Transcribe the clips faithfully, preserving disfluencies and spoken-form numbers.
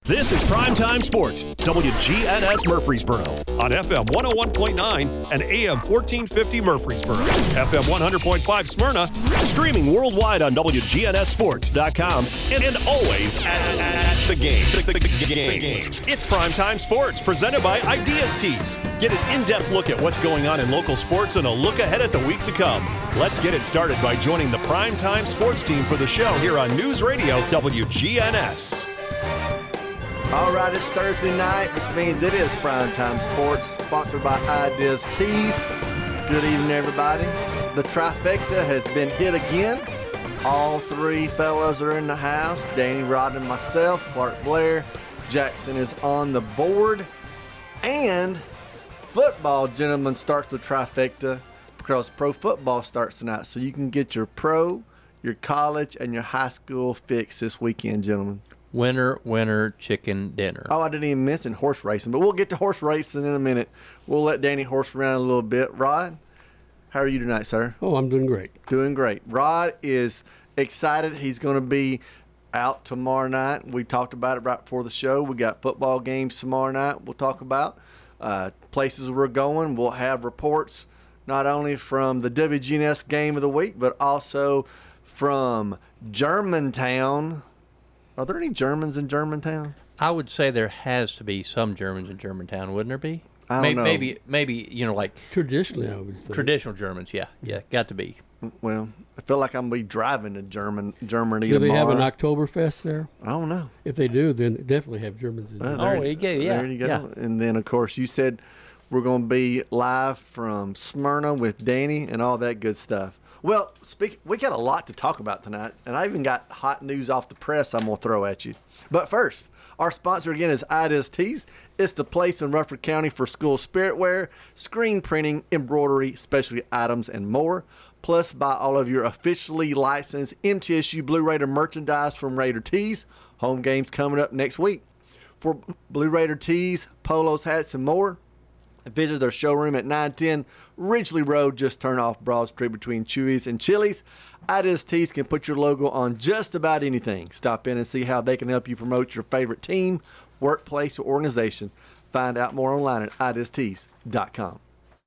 This is Primetime Sports, W G N S Murfreesboro, on F M one oh one point nine and A M fourteen fifty Murfreesboro, F M one hundred point five Smyrna, streaming worldwide on W G N S sports dot com, and, and always at, at the game. The, the, the, the game. It's Primetime Sports, presented by Ideas Tees. Get an in-depth look at what's going on in local sports and a look ahead at the week to come. Let's get it started by joining the Primetime Sports team for the show here on News Radio W G N S. All right, it's Thursday night, which means it is Primetime Sports, sponsored by Ideas Tees. Good evening, everybody. The trifecta has been hit again. All three fellows are in the house. Danny, Rod, and myself. Clark Blair. Jackson is on the board. And football, gentlemen, starts the trifecta because pro football starts tonight. So you can get your pro, your college, and your high school fix this weekend, gentlemen. Winner, winner, chicken dinner. Oh, I didn't even mention horse racing, but we'll get to horse racing in a minute. We'll let Danny horse around a little bit. Rod, how are you tonight, sir? Oh, I'm doing great. Doing great. Rod is excited. He's going to be out tomorrow night. We talked about it right before the show. We got football games tomorrow night we'll talk about. Uh, places we're going. We'll have reports not only from the W G N S game of the week, but also from Germantown. Are there any Germans in Germantown? I would say there has to be some Germans in Germantown, wouldn't there be? I don't maybe, know. Maybe, maybe you know, like traditionally, I would say. Traditional Germans, yeah, yeah, got to be. Well, I feel like I'm going to be driving to German, Germany do tomorrow. Do they have an Oktoberfest there? I don't know. If they do, then they definitely have Germans in well, there. Oh, you go, yeah, there you go. yeah. And then, of course, you said we're going to be live from Smyrna with Danny and all that good stuff. Well, speak, we got a lot to talk about tonight, and I even got hot news off the press I'm going to throw at you. But first, our sponsor again is Ideas Tees. It's the place in Rutherford County for school spirit wear, screen printing, embroidery, specialty items, and more. Plus, buy all of your officially licensed M T S U Blue Raider merchandise from Raider Tees. Home games coming up next week. For Blue Raider tees, polos, hats, and more, visit their showroom at nine ten Ridgely Road. Just turn off Broad Street between Chewy's and Chili's. Ideas Tees can put your logo on just about anything. Stop in and see how they can help you promote your favorite team, workplace, or organization. Find out more online at ideas tees dot com.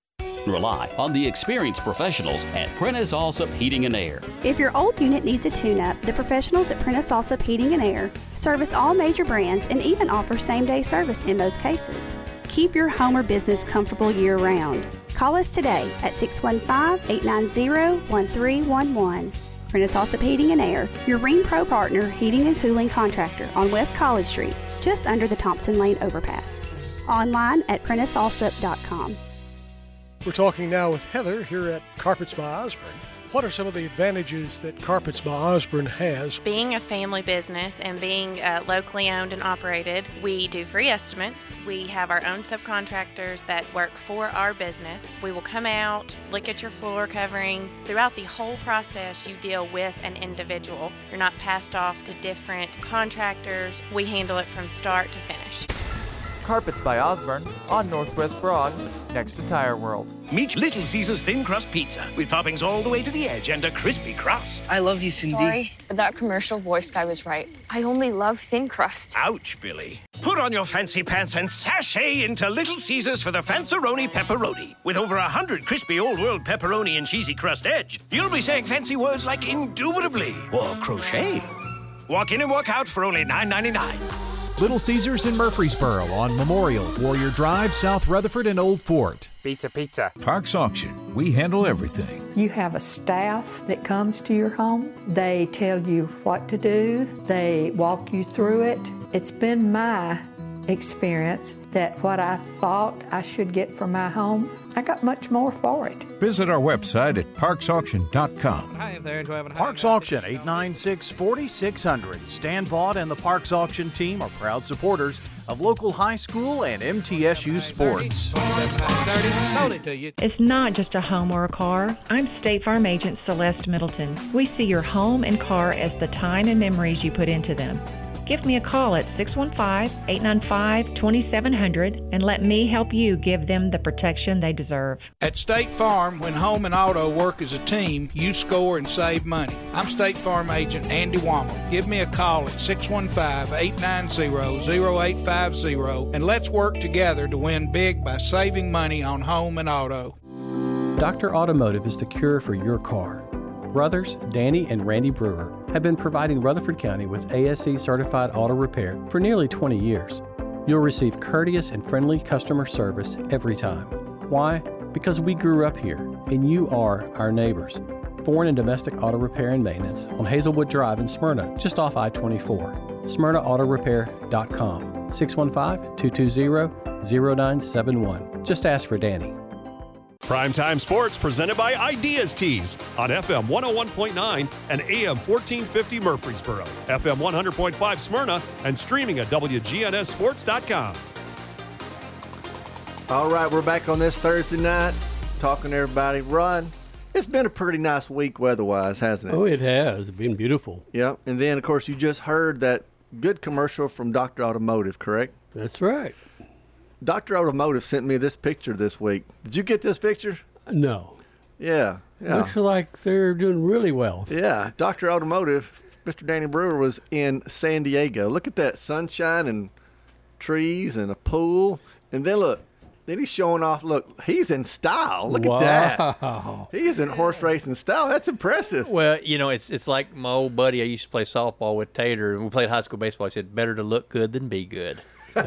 Rely on the experienced professionals at Prentice Allsup Heating and Air. If your old unit needs a tune-up, the professionals at Prentice Allsup Heating and Air service all major brands and even offer same-day service in most cases. Keep your home or business comfortable year-round. Call us today at six one five, eight nine zero, one three one one. Prentice Allsup Heating and Air, your Ring Pro partner heating and cooling contractor on West College Street, just under the Thompson Lane overpass. Online at prentice allsup dot com. We're talking now with Heather here at Carpets by Osborne. What are some of the advantages that Carpets by Osborne has? Being a family business and being uh, locally owned and operated, we do free estimates. We have our own subcontractors that work for our business. We will come out, look at your floor covering. Throughout the whole process, you deal with an individual. You're not passed off to different contractors. We handle it from start to finish. Carpets by Osborne on Northwest Broad, next to Tire World. Meet Little Caesars Thin Crust Pizza with toppings all the way to the edge and a crispy crust. I love you, Cindy. Sorry, that commercial voice guy was right. I only love thin crust. Ouch, Billy. Put on your fancy pants and sashay into Little Caesars for the Fanceroni Pepperoni. With over a hundred crispy old-world pepperoni and cheesy crust edge, you'll be saying fancy words like indubitably or crochet. Walk in and walk out for only nine ninety-nine. Little Caesars in Murfreesboro on Memorial, Warrior Drive, South Rutherford, and Old Fort. Pizza, pizza. Parks Auction. We handle everything. You have a staff that comes to your home. They tell you what to do. They walk you through it. It's been my experience that what I thought I should get for my home, I got much more for it. Visit our website at parks auction dot com. Hi there, do I have a Parks Auction, eight nine six, four six zero zero. Stan Vaught and the Parks Auction team are proud supporters of local high school and M T S U sports. It's not just a home or a car. I'm State Farm Agent Celeste Middleton. We see your home and car as the time and memories you put into them. Give me a call at six one five, eight nine five, two seven zero zero and let me help you give them the protection they deserve. At State Farm, when home and auto work as a team, you score and save money. I'm State Farm agent Andy Wommel. Give me a call at six one five, eight nine zero, zero eight five zero and let's work together to win big by saving money on home and auto. Doctor Automotive is the cure for your car. Brothers Danny and Randy Brewer have been providing Rutherford County with A S E certified auto repair for nearly twenty years. You'll receive courteous and friendly customer service every time. Why? Because we grew up here and you are our neighbors. Foreign and domestic auto repair and maintenance on Hazelwood Drive in Smyrna, just off I twenty-four. Smyrna Auto Repair dot com, six one five, two two zero, zero nine seven one. Just ask for Danny. Primetime Sports presented by Ideas Tees on F M one oh one point nine and A M fourteen fifty Murfreesboro, F M one hundred point five Smyrna, and streaming at W G N S sports dot com. All right, we're back on this Thursday night, talking to everybody. Ron, it's been a pretty nice week weather-wise, hasn't it? Oh, it has. It's been beautiful. Yep, and then, of course, you just heard that good commercial from Doctor Automotive, correct? That's right. Doctor Automotive sent me this picture this week. Did you get this picture? No. Yeah. yeah. Looks like they're doing really well. Yeah. Doctor Automotive, Mister Danny Brewer, was in San Diego. Look at that sunshine and trees and a pool. And then look, then he's showing off. Look, he's in style. Look Wow. at that. He's in horse racing style. That's impressive. Well, you know, it's it's like my old buddy I used to play softball with, Tater, and we played high school baseball. He said, better to look good than be good.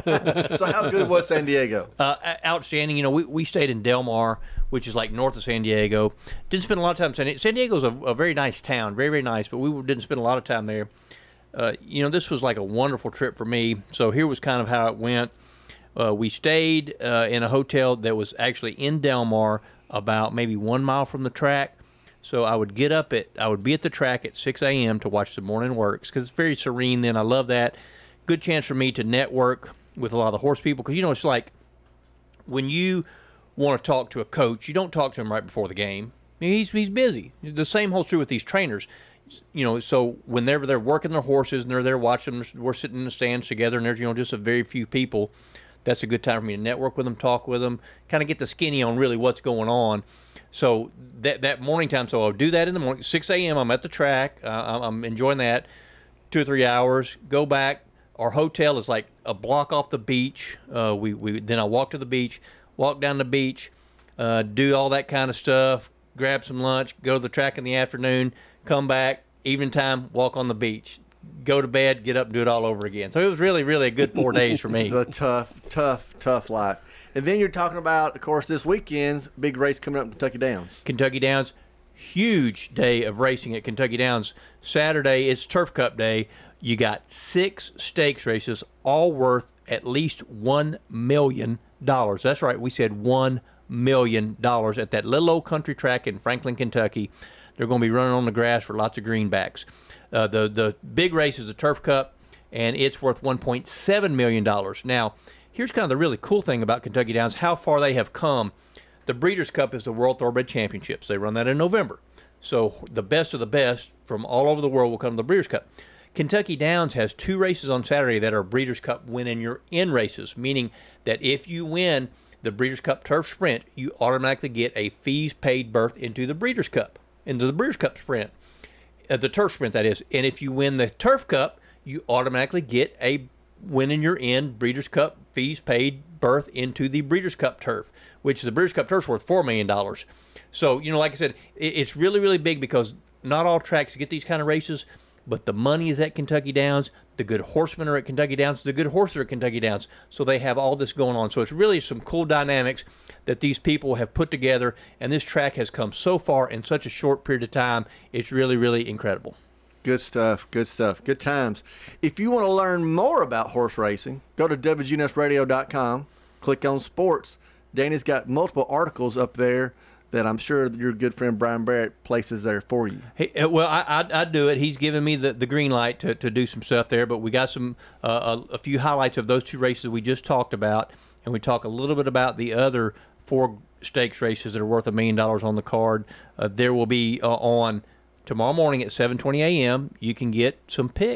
So how good was San Diego? Uh, outstanding. You know, we, we stayed in Del Mar, which is like north of San Diego. Didn't spend a lot of time in San Diego. San Diego's a, a very nice town, very, very nice, but we didn't spend a lot of time there. Uh, you know, this was like a wonderful trip for me. So here was kind of how it went. Uh, we stayed uh, in a hotel that was actually in Del Mar, about maybe one mile from the track. So I would get up at, I would be at the track at six a.m. to watch the morning works because it's very serene then. I love that. Good chance for me to network with a lot of the horse people because, you know, it's like when you want to talk to a coach, you don't talk to him right before the game. I mean, he's, he's busy. The same holds true with these trainers. You know, so whenever they're working their horses and they're there watching them, we're sitting in the stands together and there's, you know, just a very few people. That's a good time for me to network with them, talk with them, kind of get the skinny on really what's going on. So that that morning time, so I'll do that in the morning. six a.m. I'm at the track. Uh, I'm enjoying that. Two or three hours. Go back. Our hotel is like a block off the beach. Uh, we, we Then I walk to the beach, walk down the beach, uh, do all that kind of stuff, grab some lunch, go to the track in the afternoon, come back, evening time, walk on the beach. Go to bed, get up, and do it all over again. So it was really, really a good four days for me. It's a tough, tough, tough life. And then you're talking about, of course, this weekend's big race coming up in Kentucky Downs. Kentucky Downs, huge day of racing at Kentucky Downs. Saturday, it's Turf Cup Day. You got six stakes races, all worth at least one million dollars. That's right, we said one million dollars at that little old country track in Franklin, Kentucky. They're going to be running on the grass for lots of greenbacks. Uh, the the big race is the Turf Cup, and it's worth one point seven million dollars. Now, here's kind of the really cool thing about Kentucky Downs, how far they have come. The Breeders' Cup is the World Thoroughbred Championships. They run that in November. So the best of the best from all over the world will come to the Breeders' Cup. Kentucky Downs has two races on Saturday that are Breeders' Cup win-in-your-in races, meaning that if you win the Breeders' Cup Turf Sprint, you automatically get a fees-paid berth into the Breeders' Cup, into the Breeders' Cup Sprint. Uh, the Turf Sprint, that is. And if you win the Turf Cup, you automatically get a win-in-your-in Breeders' Cup fees-paid berth into the Breeders' Cup Turf, which the Breeders' Cup Turf is worth four million dollars. So, you know, like I said, it, it's really, really big because not all tracks get these kind of races, but the money is at Kentucky Downs. The good horsemen are at Kentucky Downs. The good horses are at Kentucky Downs. So they have all this going on. So it's really some cool dynamics that these people have put together, and this track has come so far in such a short period of time. It's really, really incredible. Good stuff, good stuff, good times. If you want to learn more about horse racing, go to W G N S radio dot com, click on sports. Danny's got multiple articles up there that I'm sure your good friend Brian Barrett places there for you. Hey, well, I, I, I do it. He's given me the, the green light to, to do some stuff there, but we got some uh, a, a few highlights of those two races we just talked about, and we talk a little bit about the other four stakes races that are worth a million dollars on the card. Uh, there will be uh, on tomorrow morning at seven twenty a.m. You can get some picks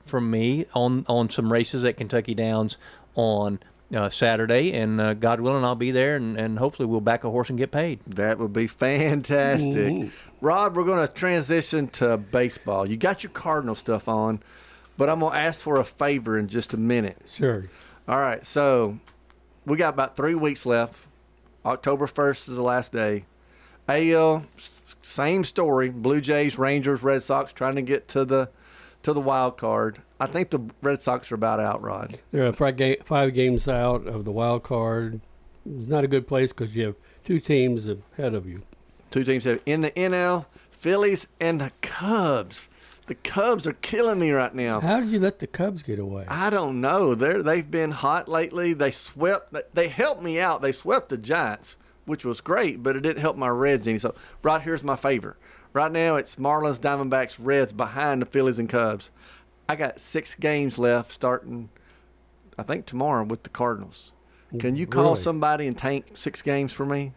from me on on some races at Kentucky Downs on uh, Saturday, and uh, God willing, I'll be there, and, and hopefully we'll back a horse and get paid. That would be fantastic. Mhm. Rod, we're going to transition to baseball. You got your Cardinal stuff on, but I'm going to ask for a favor in just a minute. Sure. All right, so we got about three weeks left. October first is the last day. A L, same story. Blue Jays, Rangers, Red Sox trying to get to the to the wild card. I think the Red Sox are about out, Rod. They're five, ga- five games out of the wild card. It's not a good place because you have two teams ahead of you. Two teams have in the N L, Phillies and the Cubs. The Cubs are killing me right now. How did you let the Cubs get away? I don't know. They're, they've been hot lately. They swept. They helped me out. They swept the Giants, which was great, but it didn't help my Reds any. So, right here's my favor. Right now, it's Marlins, Diamondbacks, Reds behind the Phillies and Cubs. I got six games left starting, I think, tomorrow with the Cardinals. Can you call Really? somebody and tank six games for me?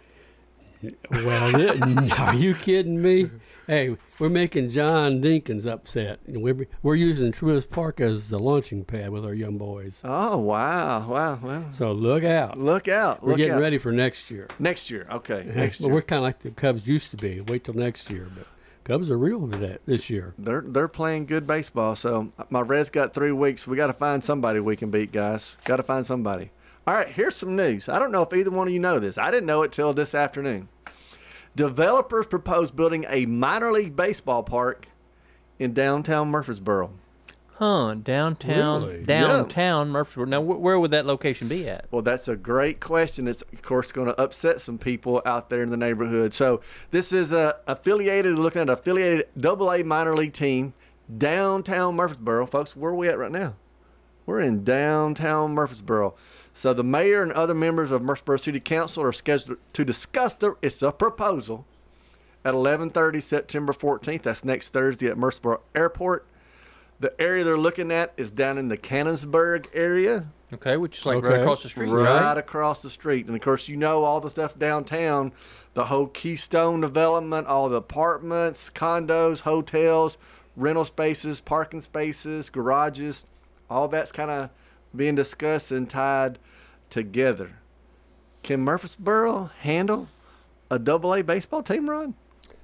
Well, it- are you kidding me? Hey, we're making John Dinkins upset. We're, we're using Truist Park as the launching pad with our young boys. Oh, wow. Wow. Well, So look out. look out. We're Look getting out. ready for next year. Next year. Okay. Next well, year. we're kind of like the Cubs used to be. Wait till next year. But Cubs are real today, this year. They're they're playing good baseball. So my Reds got three weeks. We got to find somebody we can beat, guys. Got to find somebody. All right, here's some news. I don't know if either one of you know this. I didn't know it till this afternoon. Developers propose building a minor league baseball park in downtown Murfreesboro. Huh? Downtown, Really? downtown Murfreesboro. Now, wh- where would that location be at? Well, that's a great question. It's, of course, going to upset some people out there in the neighborhood. So this is a affiliated, looking at an affiliated double A minor league team, downtown Murfreesboro. Folks, where are we at right now? We're in downtown Murfreesboro. So the mayor and other members of Murfreesboro City Council are scheduled to discuss the, it's a proposal, at eleven thirty September fourteenth. That's next Thursday at Murfreesboro Airport. The area they're looking at is down in the Cannonsburg area. Okay, which is like right Okay. across the street, Right, right? across the street. And of course, you know all the stuff downtown, the whole Keystone development, all the apartments, condos, hotels, rental spaces, parking spaces, garages, all that's kind of being discussed and tied together. Can Murfreesboro handle a double A baseball team, Ron?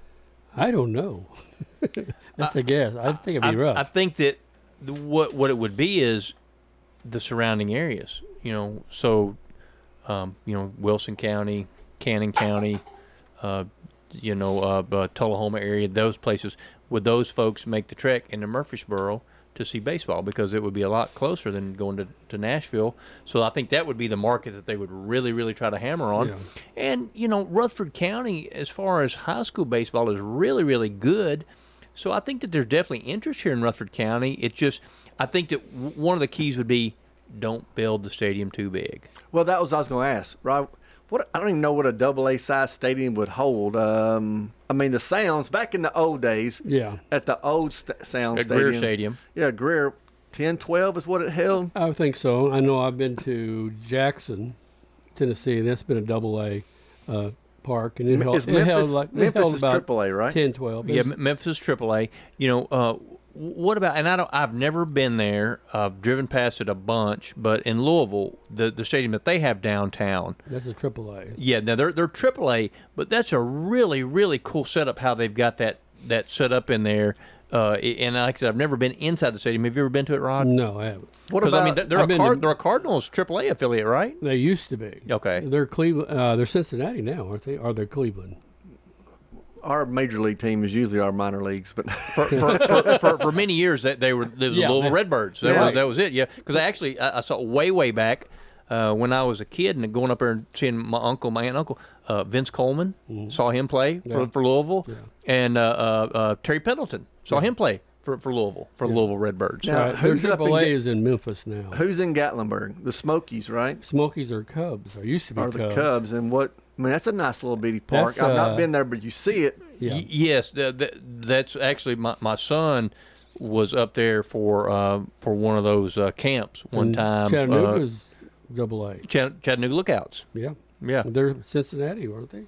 I don't know. That's a guess. I think it'd be I, rough. I think that the, what what it would be is the surrounding areas. You know, so um, you know Wilson County, Cannon County, uh, you know uh, uh, Tullahoma area. Those places, would those folks make the trek into Murfreesboro to see baseball, because it would be a lot closer than going to, to Nashville. So I think that would be the market that they would really, really try to hammer on. Yeah. And, you know, Rutherford County, as far as high school baseball, is really, really good. So I think that there's definitely interest here in Rutherford County. It's just, I think that w- one of the keys would be don't build the stadium too big. Well, that was what I was going to ask, Rob. What, I don't even know what a double A size stadium would hold. Um, I mean, the sounds back in the old days. Yeah. At the old st- sound At stadium. Greer Stadium. Yeah, Greer, ten, twelve is what it held. I think so. I know I've been to Jackson, Tennessee. That's been a double A uh, park, and it held, Is it held Memphis- like it Memphis held is about triple A, right? ten, twelve. Yeah, It's- M- Memphis triple A. You know, uh, what about? And I don't. I've never been there. I've driven past it a bunch. But in Louisville, the the stadium that they have downtown. That's a triple A. Yeah, now they're they're triple A, but that's a really really cool setup. How they've got that that set up in there. Uh, and like I said, I've never been inside the stadium. Have you ever been to it, Rod? No, I haven't. What 'Cause, I mean, about- they're I've a been Card- to- they're a Cardinals triple A affiliate, right? They used to be. Okay. They're Cleveland. Uh, they're Cincinnati now, aren't they? Or they're Cleveland. Our major league team is usually our minor leagues, but for, for, for, for, for many years that they were they was Yeah, the Louisville they- Redbirds. That, Yeah. was, that was it. Yeah, because I actually I, I saw way way back uh, when I was a kid and going up there and seeing my uncle, my aunt, and uncle, uh, Vince Coleman, saw him play for, Yeah. for Louisville, and uh, uh, uh, Terry Pendleton saw him play for, for Louisville for Louisville Redbirds. Now, Right. Their who's up in triple A Ga- is in Memphis now. who's in Gatlinburg? The Smokies, right? Smokies are Cubs. Or used to be Or Cubs. the Cubs? And what? I mean, that's a nice little bitty park. That's, I've uh, not been there, but you see it. Yeah. Y- yes, the, the, that's actually my, my son was up there for uh, for one of those uh, camps one And time. Chattanooga's double A. uh, Chat- Chattanooga Lookouts. Yeah. Yeah. They're Cincinnati, aren't they?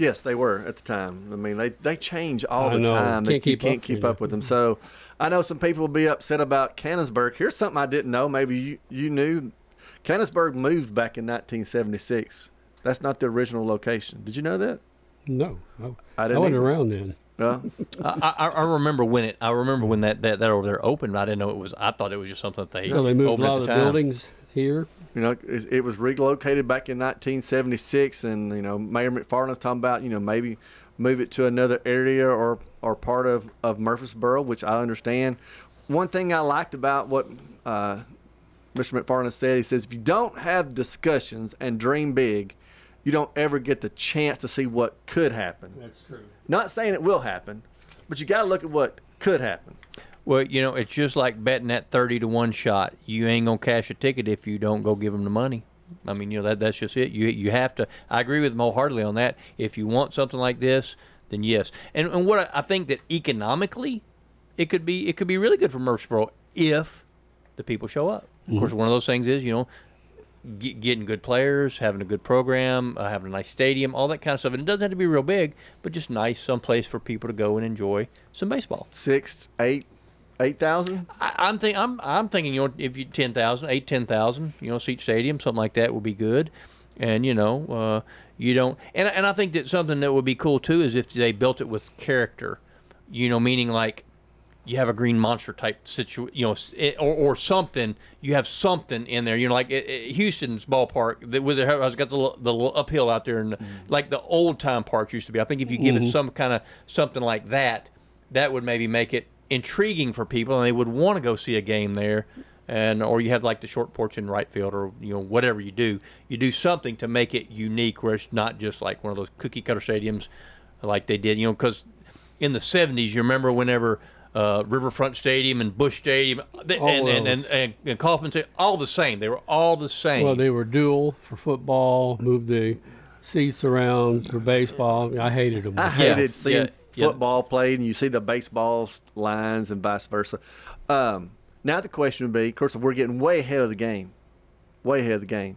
Yes, they were at the time. I mean, they, they change all I the know. time. Can't They, you keep can't up, keep you know. up with them. So I know some people will be upset about Canonsburg. Here's something I didn't know. Maybe you, you knew. Canonsburg moved back in nineteen seventy-six. That's not the original location. Did you know that? No. I, I I didn't wasn't either. around then. Well, I, I, I remember when it. I remember when that, that, that over there opened. But I didn't know it was. I thought it was just something that they. So they moved a opened lot at of the the time. buildings here. You know, it, it was relocated back in nineteen seventy-six, and you know, Mayor McFarland's talking about, you know, maybe move it to another area or or part of of Murfreesboro, which I understand. One thing I liked about what uh, Mister McFarland said, he says, if you don't have discussions and dream big, you don't ever get the chance to see what could happen. That's true. Not saying it will happen, but you got to look at what could happen. Well, you know, it's just like betting that thirty to one shot. You ain't gonna cash a ticket if you don't go give them the money. I mean, you know, that that's just it. You you have to. I agree with him wholeheartedly on that. If you want something like this, then yes. And and what I, I think that economically, it could be it could be really good for Murfreesboro if the people show up. Of course, one of those things is, you know, get, getting good players, having a good program, uh, having a nice stadium, all that kind of stuff. And it doesn't have to be real big, but just nice, someplace for people to go and enjoy some baseball. Six, eight, eight thousand. I, I'm think I'm I'm thinking, you know, if you ten thousand, eight, ten thousand, you know, seat stadium, something like that would be good. And you know, uh, you don't, and and I think that something that would be cool too is if they built it with character, you know, meaning like you have a Green Monster type situation, you know, it, or or something. You have something in there, you know, like it, it, Houston's ballpark that with it has got the little, the little uphill out there, and mm. like the old time parks used to be. I think if you give mm-hmm. it some kind of something like that, that would maybe make it intriguing for people, and they would want to go see a game there. And or you have like the short porch in right field, or you know, whatever you do, you do something to make it unique, where it's not just like one of those cookie cutter stadiums like they did, you know, because in the seventies, you remember whenever uh, Riverfront Stadium and Busch Stadium they, and, and, and, and, and Kauffman Stadium, all the same. They were all the same. Well, they were dual for football, moved the seats around for baseball. I hated them. I hated yeah. seeing yeah. football yeah. played, and you see the baseball lines and vice versa. Um, now the question would be, of course, we're getting way ahead of the game, way ahead of the game.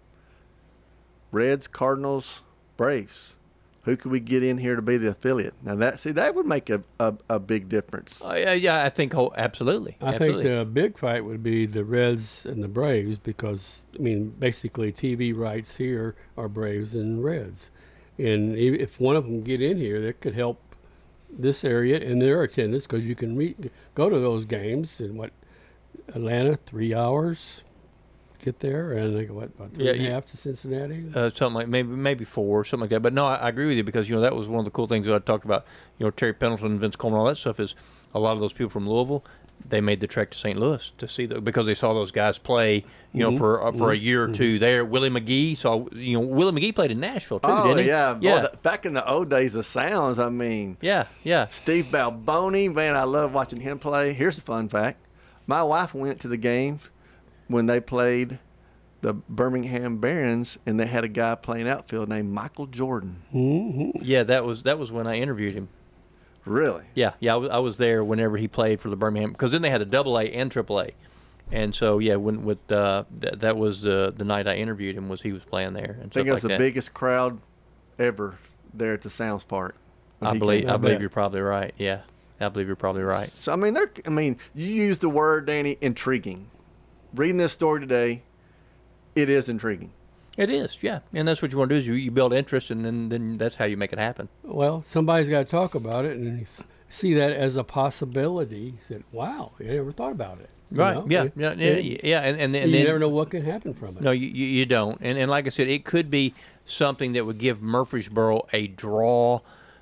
Reds, Cardinals, Braves. Who could we get in here to be the affiliate? Now that see that would make a, a, a big difference. Uh, yeah, yeah, I think oh, absolutely. I absolutely. think the big fight would be the Reds and the Braves because I mean basically T V rights here are Braves and Reds, and if one of them get in here, that could help this area and their attendance because you can meet, go to those games in what Atlanta three hours. Get there and like what about three yeah, and a yeah. half to Cincinnati? Uh, something like maybe maybe four, something like that. But no, I, I agree with you because you know that was one of the cool things that I talked about. You know, Terry Pendleton, Vince Coleman, all that stuff is a lot of those people from Louisville. They made the trek to Saint Louis to see the because they saw those guys play. You know, mm-hmm. for uh, for mm-hmm. a year or two there. Willie McGee saw you know Willie McGee played in Nashville too, oh, didn't he? yeah, yeah. Boy, the, back in the old days of Sounds, I mean, yeah, yeah. Steve Balboni, man, I love watching him play. Here's a fun fact: my wife went to the game when they played the Birmingham Barons, and they had a guy playing outfield named Michael Jordan. Mm-hmm. Yeah, that was that was when I interviewed him. Really? Yeah, yeah, I was, I was there whenever he played for the Birmingham, because then they had a double A and triple A, and so yeah, when with uh, th- that was the the night I interviewed him was he was playing there. And I think it was like the that. biggest crowd ever there at the Sounds Park. I believe I believe you're probably right. Yeah, I believe you're probably right. So I mean, there. I mean, you used the word, Danny, intriguing. Reading this story today. It is intriguing. It is, yeah. And that's what you want to do is you, you build interest, and then, then that's how you make it happen. Well, somebody's got to talk about it and see that as a possibility. Said, wow, I never thought about it. You right, know? yeah, it, yeah, yeah, it, yeah. And, and, and you then, never know what can happen from it. No, you, you, you don't. And, and like I said, it could be something that would give Murfreesboro a draw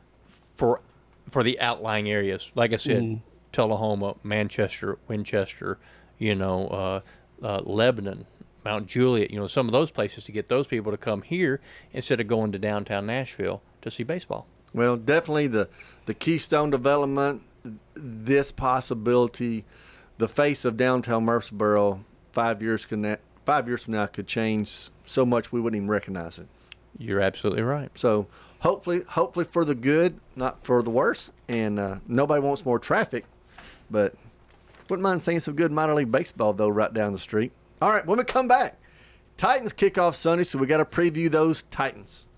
for for the outlying areas. Like I said, mm. Tullahoma, Manchester, Winchester, you know, uh, uh, Lebanon, Mount Juliet, you know, some of those places to get those people to come here instead of going to downtown Nashville to see baseball. Well, definitely the, the Keystone development, this possibility, the face of downtown Murfreesboro five years can five years from now could change so much we wouldn't even recognize it. You're absolutely right. So hopefully, hopefully for the good, not for the worse. And uh, nobody wants more traffic, but wouldn't mind seeing some good minor league baseball though right down the street. All right, when we come back, Titans kick off Sunday, so we got to preview those Titans.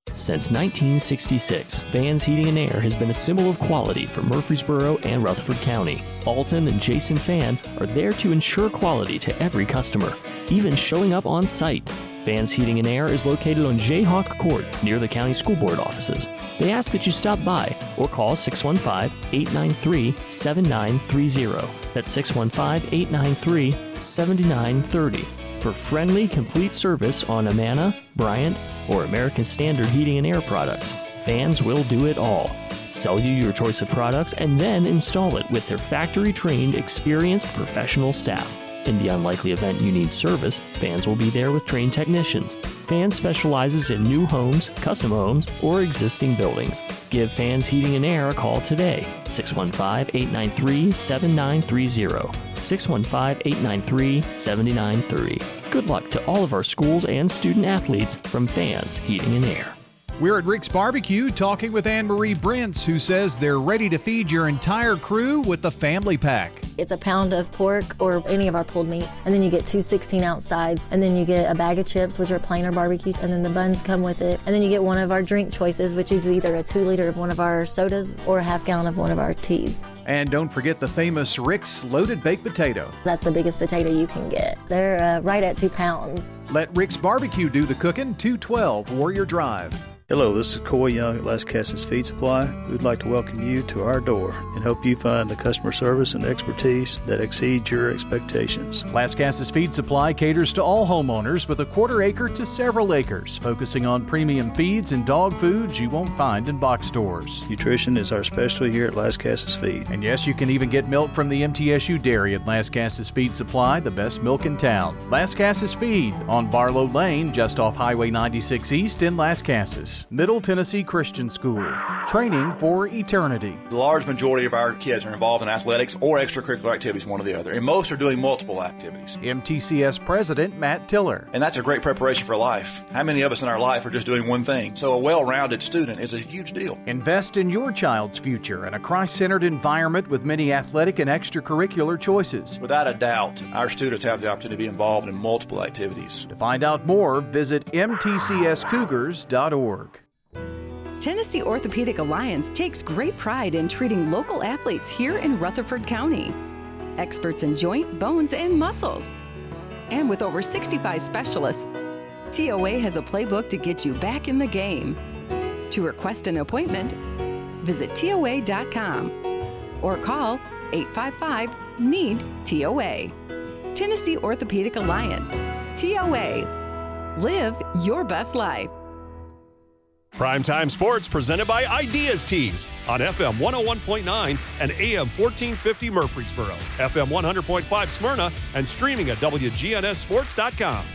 Since nineteen sixty-six, Vans Heating and Air has been a symbol of quality for Murfreesboro and Rutherford County. Alton and Jason Fan are there to ensure quality to every customer, even showing up on site. Vans Heating and Air is located on Jayhawk Court near the county school board offices. They ask that you stop by or call six one five, eight nine three, seven nine three zero. That's six one five, eight nine three, seven nine three zero. For friendly, complete service on Amana, Bryant, or American Standard Heating and Air products, Vans will do it all. Sell you your choice of products and then install it with their factory-trained, experienced professional staff. In the unlikely event you need service, Vans will be there with trained technicians. Vans specializes in new homes, custom homes, or existing buildings. Give Vans Heating and Air a call today, six one five, eight nine three, seven nine three zero, six one five, eight nine three, seven nine three zero. Good luck to all of our schools and student athletes from Vans Heating and Air. We're at Rick's Barbecue talking with Anne-Marie Brents, who says they're ready to feed your entire crew with the family pack. It's a pound of pork or any of our pulled meats, and then you get two sixteen-ounce sides, and then you get a bag of chips, which are plain or barbecue, and then the buns come with it, and then you get one of our drink choices, which is either a two-liter of one of our sodas or a half-gallon of one of our teas. And don't forget the famous Rick's Loaded Baked Potato. That's the biggest potato you can get. They're uh, right at two pounds. Let Rick's Barbecue do the cooking, two twelve Warrior Drive. Hello, this is Coy Young at Las Casas Feed Supply. We'd like to welcome you to our door and hope you find the customer service and expertise that exceeds your expectations. Las Casas Feed Supply caters to all homeowners with a quarter acre to several acres, focusing on premium feeds and dog foods you won't find in box stores. Nutrition is our specialty here at Las Casas Feed. And yes, you can even get milk from the M T S U dairy at Las Casas Feed Supply, the best milk in town. Las Casas Feed on Barlow Lane, just off Highway ninety-six East in Las Casas. Middle Tennessee Christian School, training for eternity. The large majority of our kids are involved in athletics or extracurricular activities, one or the other, and most are doing multiple activities. M T C S President Matt Tiller. And that's a great preparation for life. How many of us in our life are just doing one thing? So a well-rounded student is a huge deal. Invest in your child's future in a Christ-centered environment with many athletic and extracurricular choices. Without a doubt, our students have the opportunity to be involved in multiple activities. To find out more, visit M T C S Cougars dot org. Tennessee Orthopedic Alliance takes great pride in treating local athletes here in Rutherford County. Experts in joint, bones, and muscles. And with over sixty-five specialists, T O A has a playbook to get you back in the game. To request an appointment, visit T O A dot com or call eight five five, N E E D, T O A. Tennessee Orthopedic Alliance, T O A. Live your best life. Primetime Sports presented by Ideas Tees on F M one oh one point nine and A M fourteen fifty Murfreesboro, F M one hundred point five Smyrna, and streaming at W G N S sports dot com.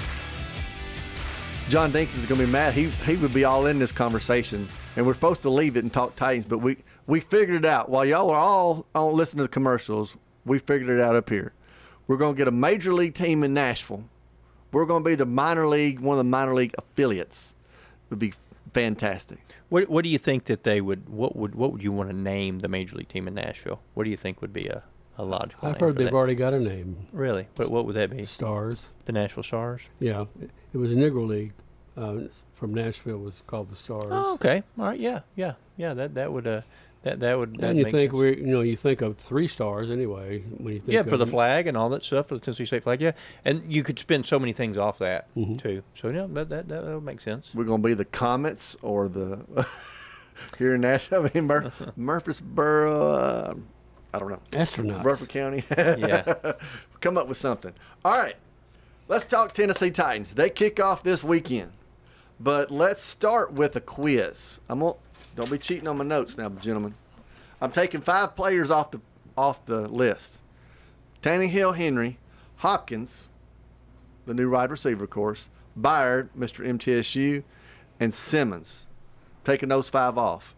John Dinkins is going to be mad. He he would be all in this conversation, and we're supposed to leave it and talk Titans, but we, we figured it out. While y'all are all on listening to the commercials, we figured it out up here. We're going to get a major league team in Nashville. We're going to be the minor league, one of the minor league affiliates. It would be fantastic. What What do you think that they would? What would What would you want to name the major league team in Nashville? What do you think would be a, a logical? I've name heard for they've that? already got a name. Really? But what would that be? Stars. The Nashville Stars. Yeah, it, it was a Negro League uh, from Nashville. Was called the Stars. Oh, okay. All right. Yeah. Yeah. Yeah. That that would uh that that would. And you think we you know you think of three stars anyway when you think yeah of for the it. flag and all that stuff for the Tennessee State flag. Yeah, and you could spin so many things off that Mm-hmm. too. So yeah, that that that would make sense. We're going to be the Comets or the here in Nashville. I mean, Mur- Murfreesboro. Uh, I don't know. Astronauts. Rutherford County. Yeah. Come up with something. All right. Let's talk Tennessee Titans. They kick off this weekend. But let's start with a quiz. I'm gonna, don't be cheating on my notes now, gentlemen. I'm taking five players off the off the list. Tannehill, Henry, Hopkins, the new wide receiver, of course, Byard, Mister M T S U, and Simmons. Taking those five off.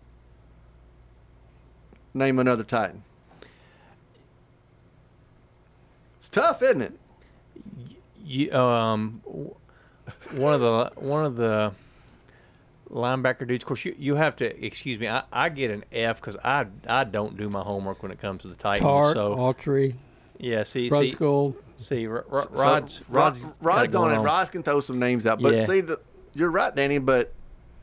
Name another Titan. It's tough, isn't it? You, um, w- one of the one of the linebacker dudes. Of course, you, you have to excuse me. I, I get an F because I I don't do my homework when it comes to the Titans. Tart, so Autry, yeah, see, Rod see, School. see, R- R- So, Rod's, Rod, Rod's, Rod's got on going it. Rod can throw some names out. But Yeah. see, the, you're right, Danny, but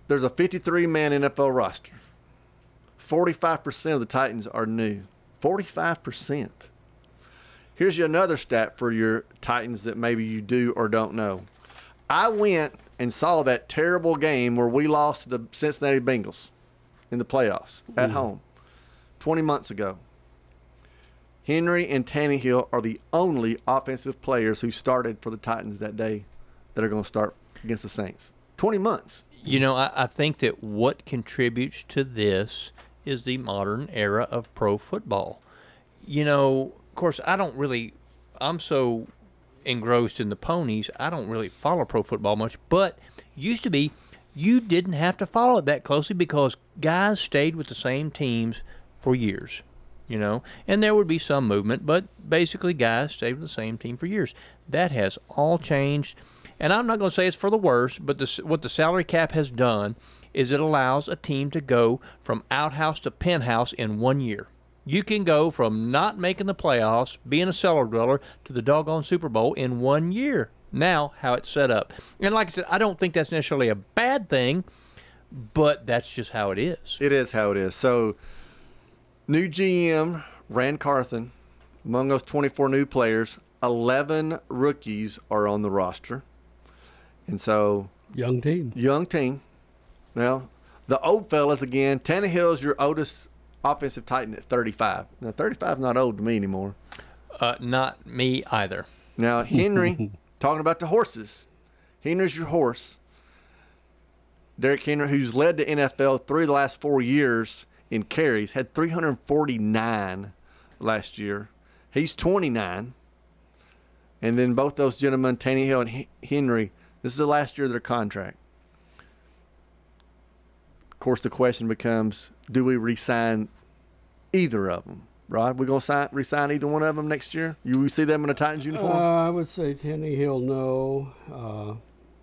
there's a fifty-three man N F L roster. forty-five percent of the Titans are new. forty-five percent. Here's you another stat for your Titans that maybe you do or don't know. I went and saw that terrible game where we lost to the Cincinnati Bengals in the playoffs at Mm. home twenty months ago. Henry and Tannehill are the only offensive players who started for the Titans that day that are going to start against the Saints. twenty months. You know, I, I think that what contributes to this is the modern era of pro football. You know, of course, I don't really, I'm so engrossed in the ponies, I don't really follow pro football much, but used to be, you didn't have to follow it that closely because guys stayed with the same teams for years, you know, and there would be some movement, but basically guys stayed with the same team for years. That has all changed, and I'm not going to say it's for the worse, but this, what the salary cap has done is it allows a team to go from outhouse to penthouse in one year. You can go from not making the playoffs, being a cellar dweller, to the doggone Super Bowl in one year. Now, how it's set up. And like I said, I don't think that's necessarily a bad thing, but that's just how it is. It is how it is. So, new G M, Rand Carthen, among those twenty-four new players, eleven rookies are on the roster. And so... Young team. Young team. Now, the old fellas again, Tannehill's your oldest offensive Titan at thirty-five. Now, thirty-five is not old to me anymore. Uh, not me either. Now, Henry, talking about the horses. Henry's your horse. Derrick Henry, who's led the N F L through the last four years in carries, had three hundred forty-nine last year. He's twenty-nine. And then both those gentlemen, Tannehill and Henry, this is the last year of their contract. Of course, the question becomes, do we re-sign either of them? Rod, we going to sign, re-sign either one of them next year? You will see them in a Titans uniform? Uh, I would say Tannehill, no. Uh,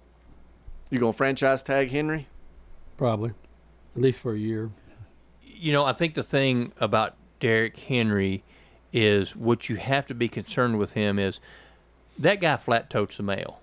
you going to franchise tag Henry? Probably, at least for a year. You know, I think the thing about Derrick Henry is what you have to be concerned with him is that guy flat totes the mail.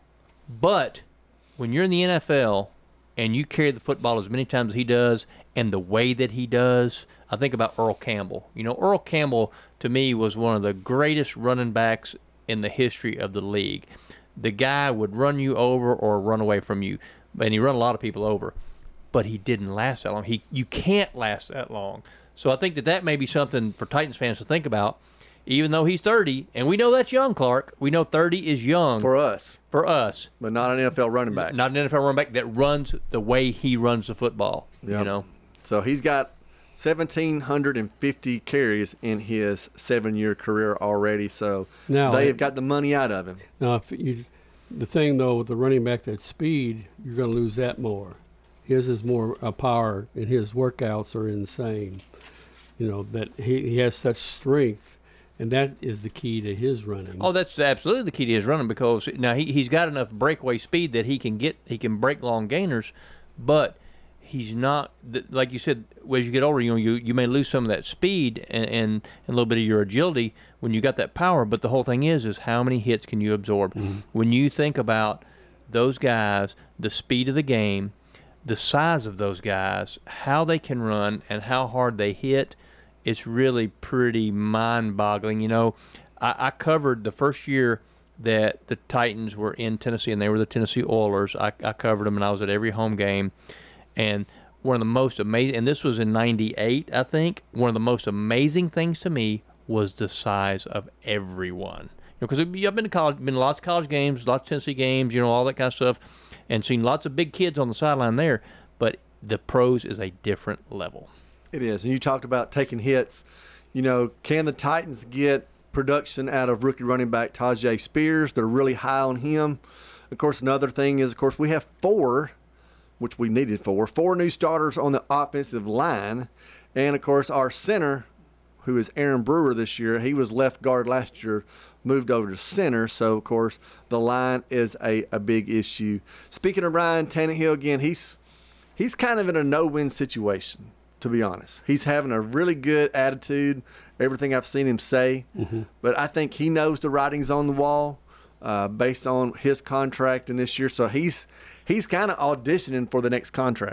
But when you're in the N F L and you carry the football as many times as he does and the way that he does, I think about Earl Campbell. You know, Earl Campbell, to me, was one of the greatest running backs in the history of the league. The guy would run you over or run away from you, and he run a lot of people over. But he didn't last that long. He You can't last that long. So I think that that may be something for Titans fans to think about. Even though he's thirty, and we know that's young, Clark. We know thirty is young. For us. For us. But not an N F L running back. Not an N F L running back that runs the way he runs the football. Yep. You know? So he's got one thousand seven hundred fifty carries in his seven-year career already. So now, they have got the money out of him. Now, if you, the thing, though, with the running back, that speed, you're going to lose that more. His is more uh, power, and his workouts are insane. You know, that he, he has such strength. And that is the key to his running. Oh, that's absolutely the key to his running because now he, he's got enough breakaway speed that he can get he can break long gainers, but he's not, like you said, as you get older, you know, you, you may lose some of that speed and, and, and a little bit of your agility when you got that power, but the whole thing is, is how many hits can you absorb? Mm-hmm. When you think about those guys, the speed of the game, the size of those guys, how they can run and how hard they hit, it's really pretty mind-boggling. You know, I, I covered the first year that the Titans were in Tennessee, and they were the Tennessee Oilers. I, I covered them, and I was at every home game. And one of the most amazing, and this was in ninety-eight, I think, one of the most amazing things to me was the size of everyone. Because you know, I've been to college, been to lots of college games, lots of Tennessee games, you know, all that kind of stuff, and seen lots of big kids on the sideline there. But the pros is a different level. It is. And you talked about taking hits. You know, can the Titans get production out of rookie running back Tyjae Spears? They're really high on him. Of course, another thing is, of course, we have four, which we needed four, four new starters on the offensive line. And, of course, our center, who is Aaron Brewer this year, he was left guard last year, moved over to center. So, of course, the line is a, a big issue. Speaking of Ryan Tannehill, again, he's he's kind of in a no-win situation. To be honest, he's having a really good attitude, everything I've seen him say, mm-hmm. but I think he knows the writing's on the wall uh, based on his contract in this year. So he's he's kind of auditioning for the next contract.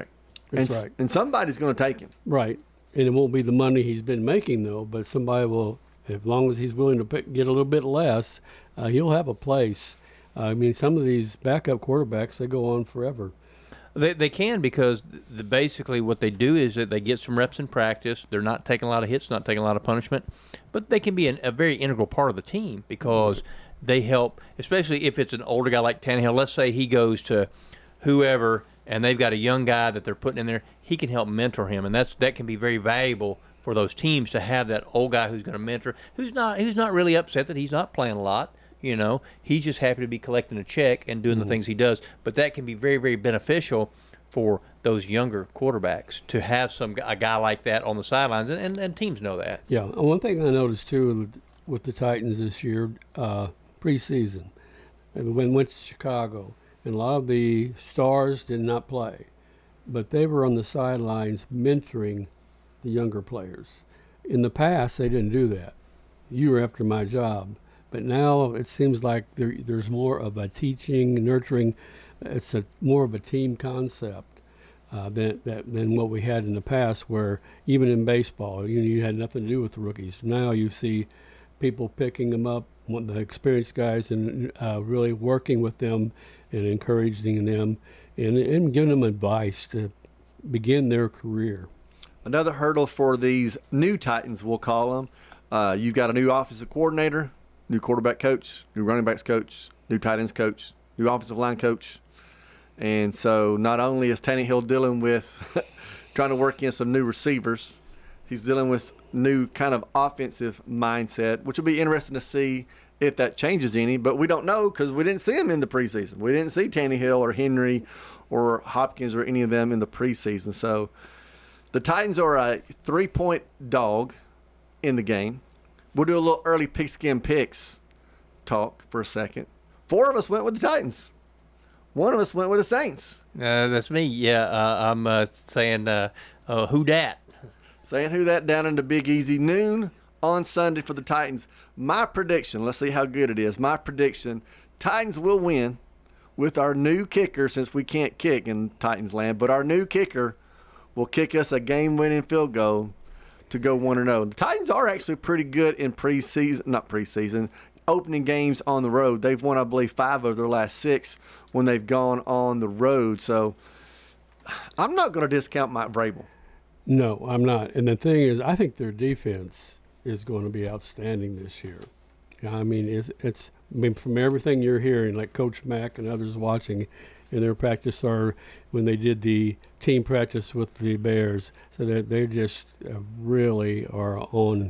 That's and, right. And somebody's going to take him. Right. And it won't be the money he's been making, though, but somebody will, as long as he's willing to pick, get a little bit less, uh, he'll have a place. Uh, I mean, some of these backup quarterbacks, they go on forever. They they can because the, basically what they do is that they get some reps in practice. They're not taking a lot of hits, not taking a lot of punishment, but they can be an, a very integral part of the team because they help, especially if it's an older guy like Tannehill. Let's say he goes to whoever and they've got a young guy that they're putting in there. He can help mentor him, and that's that can be very valuable for those teams to have that old guy who's going to mentor, who's not who's not really upset that he's not playing a lot. You know, he's just happy to be collecting a check and doing mm-hmm. the things he does. But that can be very, very beneficial for those younger quarterbacks to have some a guy like that on the sidelines, and, and, and teams know that. Yeah, one thing I noticed too with the Titans this year, uh, preseason, when we went to Chicago, and a lot of the stars did not play, but they were on the sidelines mentoring the younger players. In the past, they didn't do that. You were after my job. But now it seems like there, there's more of a teaching, nurturing. It's a more of a team concept uh, than that, than what we had in the past, where even in baseball, you know, you had nothing to do with the rookies. Now you see people picking them up, the experienced guys, and uh, really working with them and encouraging them and, and giving them advice to begin their career. Another hurdle for these new Titans, we'll call them. Uh, you've got a new offensive coordinator, new quarterback coach, new running backs coach, new tight ends coach, new offensive line coach. And so not only is Tannehill dealing with trying to work in some new receivers, he's dealing with new kind of offensive mindset, which will be interesting to see if that changes any. But we don't know because we didn't see him in the preseason. We didn't see Tannehill or Henry or Hopkins or any of them in the preseason. So the Titans are a three-point dog in the game. We'll do a little early pigskin picks talk for a second. Four of us went with the Titans. One of us went with the Saints. Uh, that's me. Yeah, uh, I'm uh, saying uh, uh, who dat? Saying who that down in the Big Easy noon on Sunday for the Titans. My prediction, let's see how good it is. My prediction, Titans will win with our new kicker, since we can't kick in Titans land, but our new kicker will kick us a game-winning field goal to go one and oh. The Titans are actually pretty good in preseason, not preseason, opening games on the road. They've won, I believe, five of their last six when they've gone on the road. So I'm not going to discount Mike Vrabel. No, I'm not. And the thing is, I think their defense is going to be outstanding this year. I mean, it's, it's I mean, from everything you're hearing, like Coach Mack and others watching in their practice, or when they did the team practice with the Bears, so that they just uh, really are on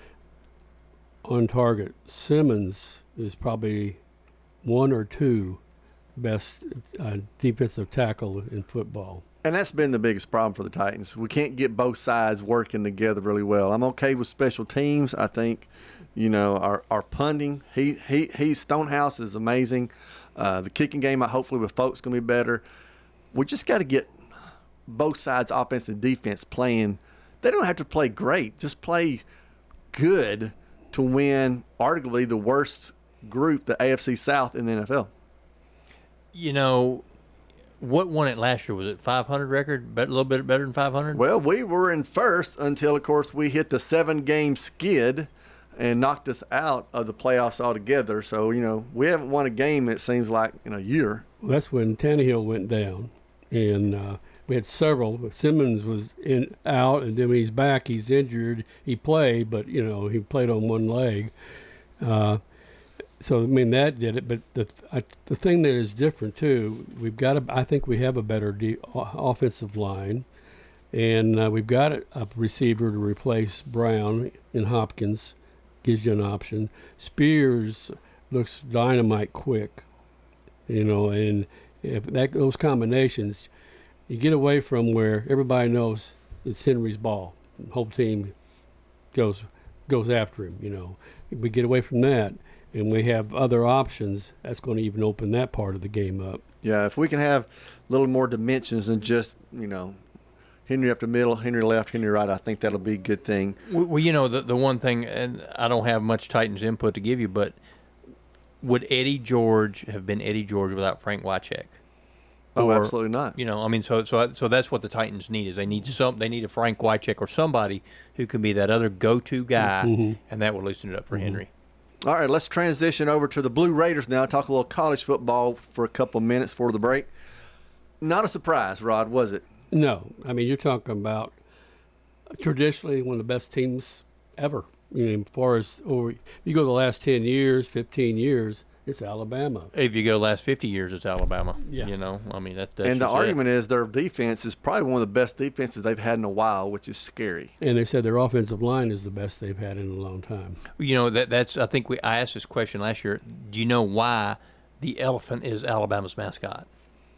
on target. Simmons is probably one or two best uh, defensive tackle in football. And that's been the biggest problem for the Titans. We can't get both sides working together really well. I'm okay with special teams. I think, you know, our, our punting, he, he, he Stonehouse is amazing. Uh, the kicking game, I hopefully with folks going to be better. We just got to get both sides, offense and defense, playing. They don't have to play great. Just play good to win arguably the worst group, the A F C South in the N F L. You know, what won it last year? Was it five hundred record? A little bit better than five hundred? Well, we were in first until, of course, we hit the seven-game skid and knocked us out of the playoffs altogether. So, you know, we haven't won a game, it seems like, in a year. Well, that's when Tannehill went down, and uh, we had several. Simmons was in out, and then when he's back, he's injured. He played, but, you know, he played on one leg. Uh, so, I mean, that did it. But the I, the thing that is different, too, we've got a, I think we have a better de- offensive line, and uh, we've got a, a receiver to replace Brown in Hopkins. Gives you an option. Spears looks dynamite quick, you know, and if that those combinations, you get away from where everybody knows it's Henry's ball. The whole team goes goes after him, you know. If we get away from that and we have other options, that's going to even open that part of the game up. Yeah, if we can have a little more dimensions than just, you know, Henry up the middle, Henry left, Henry right, I think that'll be a good thing. Well, you know, the the one thing, and I don't have much Titans input to give you, but would Eddie George have been Eddie George without Frank Wycheck? Oh, Or, absolutely not. You know, I mean, so so so that's what the Titans need is they need some they need a Frank Wycheck or somebody who can be that other go-to guy, Mm-hmm. and that will loosen it up for Henry. All right, let's transition over to the Blue Raiders now. Talk a little college football for a couple of minutes before the break. Not a surprise, Rod, was it? No. I mean, you're talking about traditionally one of the best teams ever. You know, as far as over, you go the last ten years, fifteen years, it's Alabama. If you go the last fifty years, it's Alabama. Yeah. You know, I mean, that, that's And the just it. argument is their defense is probably one of the best defenses they've had in a while, which is scary. And they said their offensive line is the best they've had in a long time. You know, that that's I think we I asked this question last year. Do you know why the elephant is Alabama's mascot?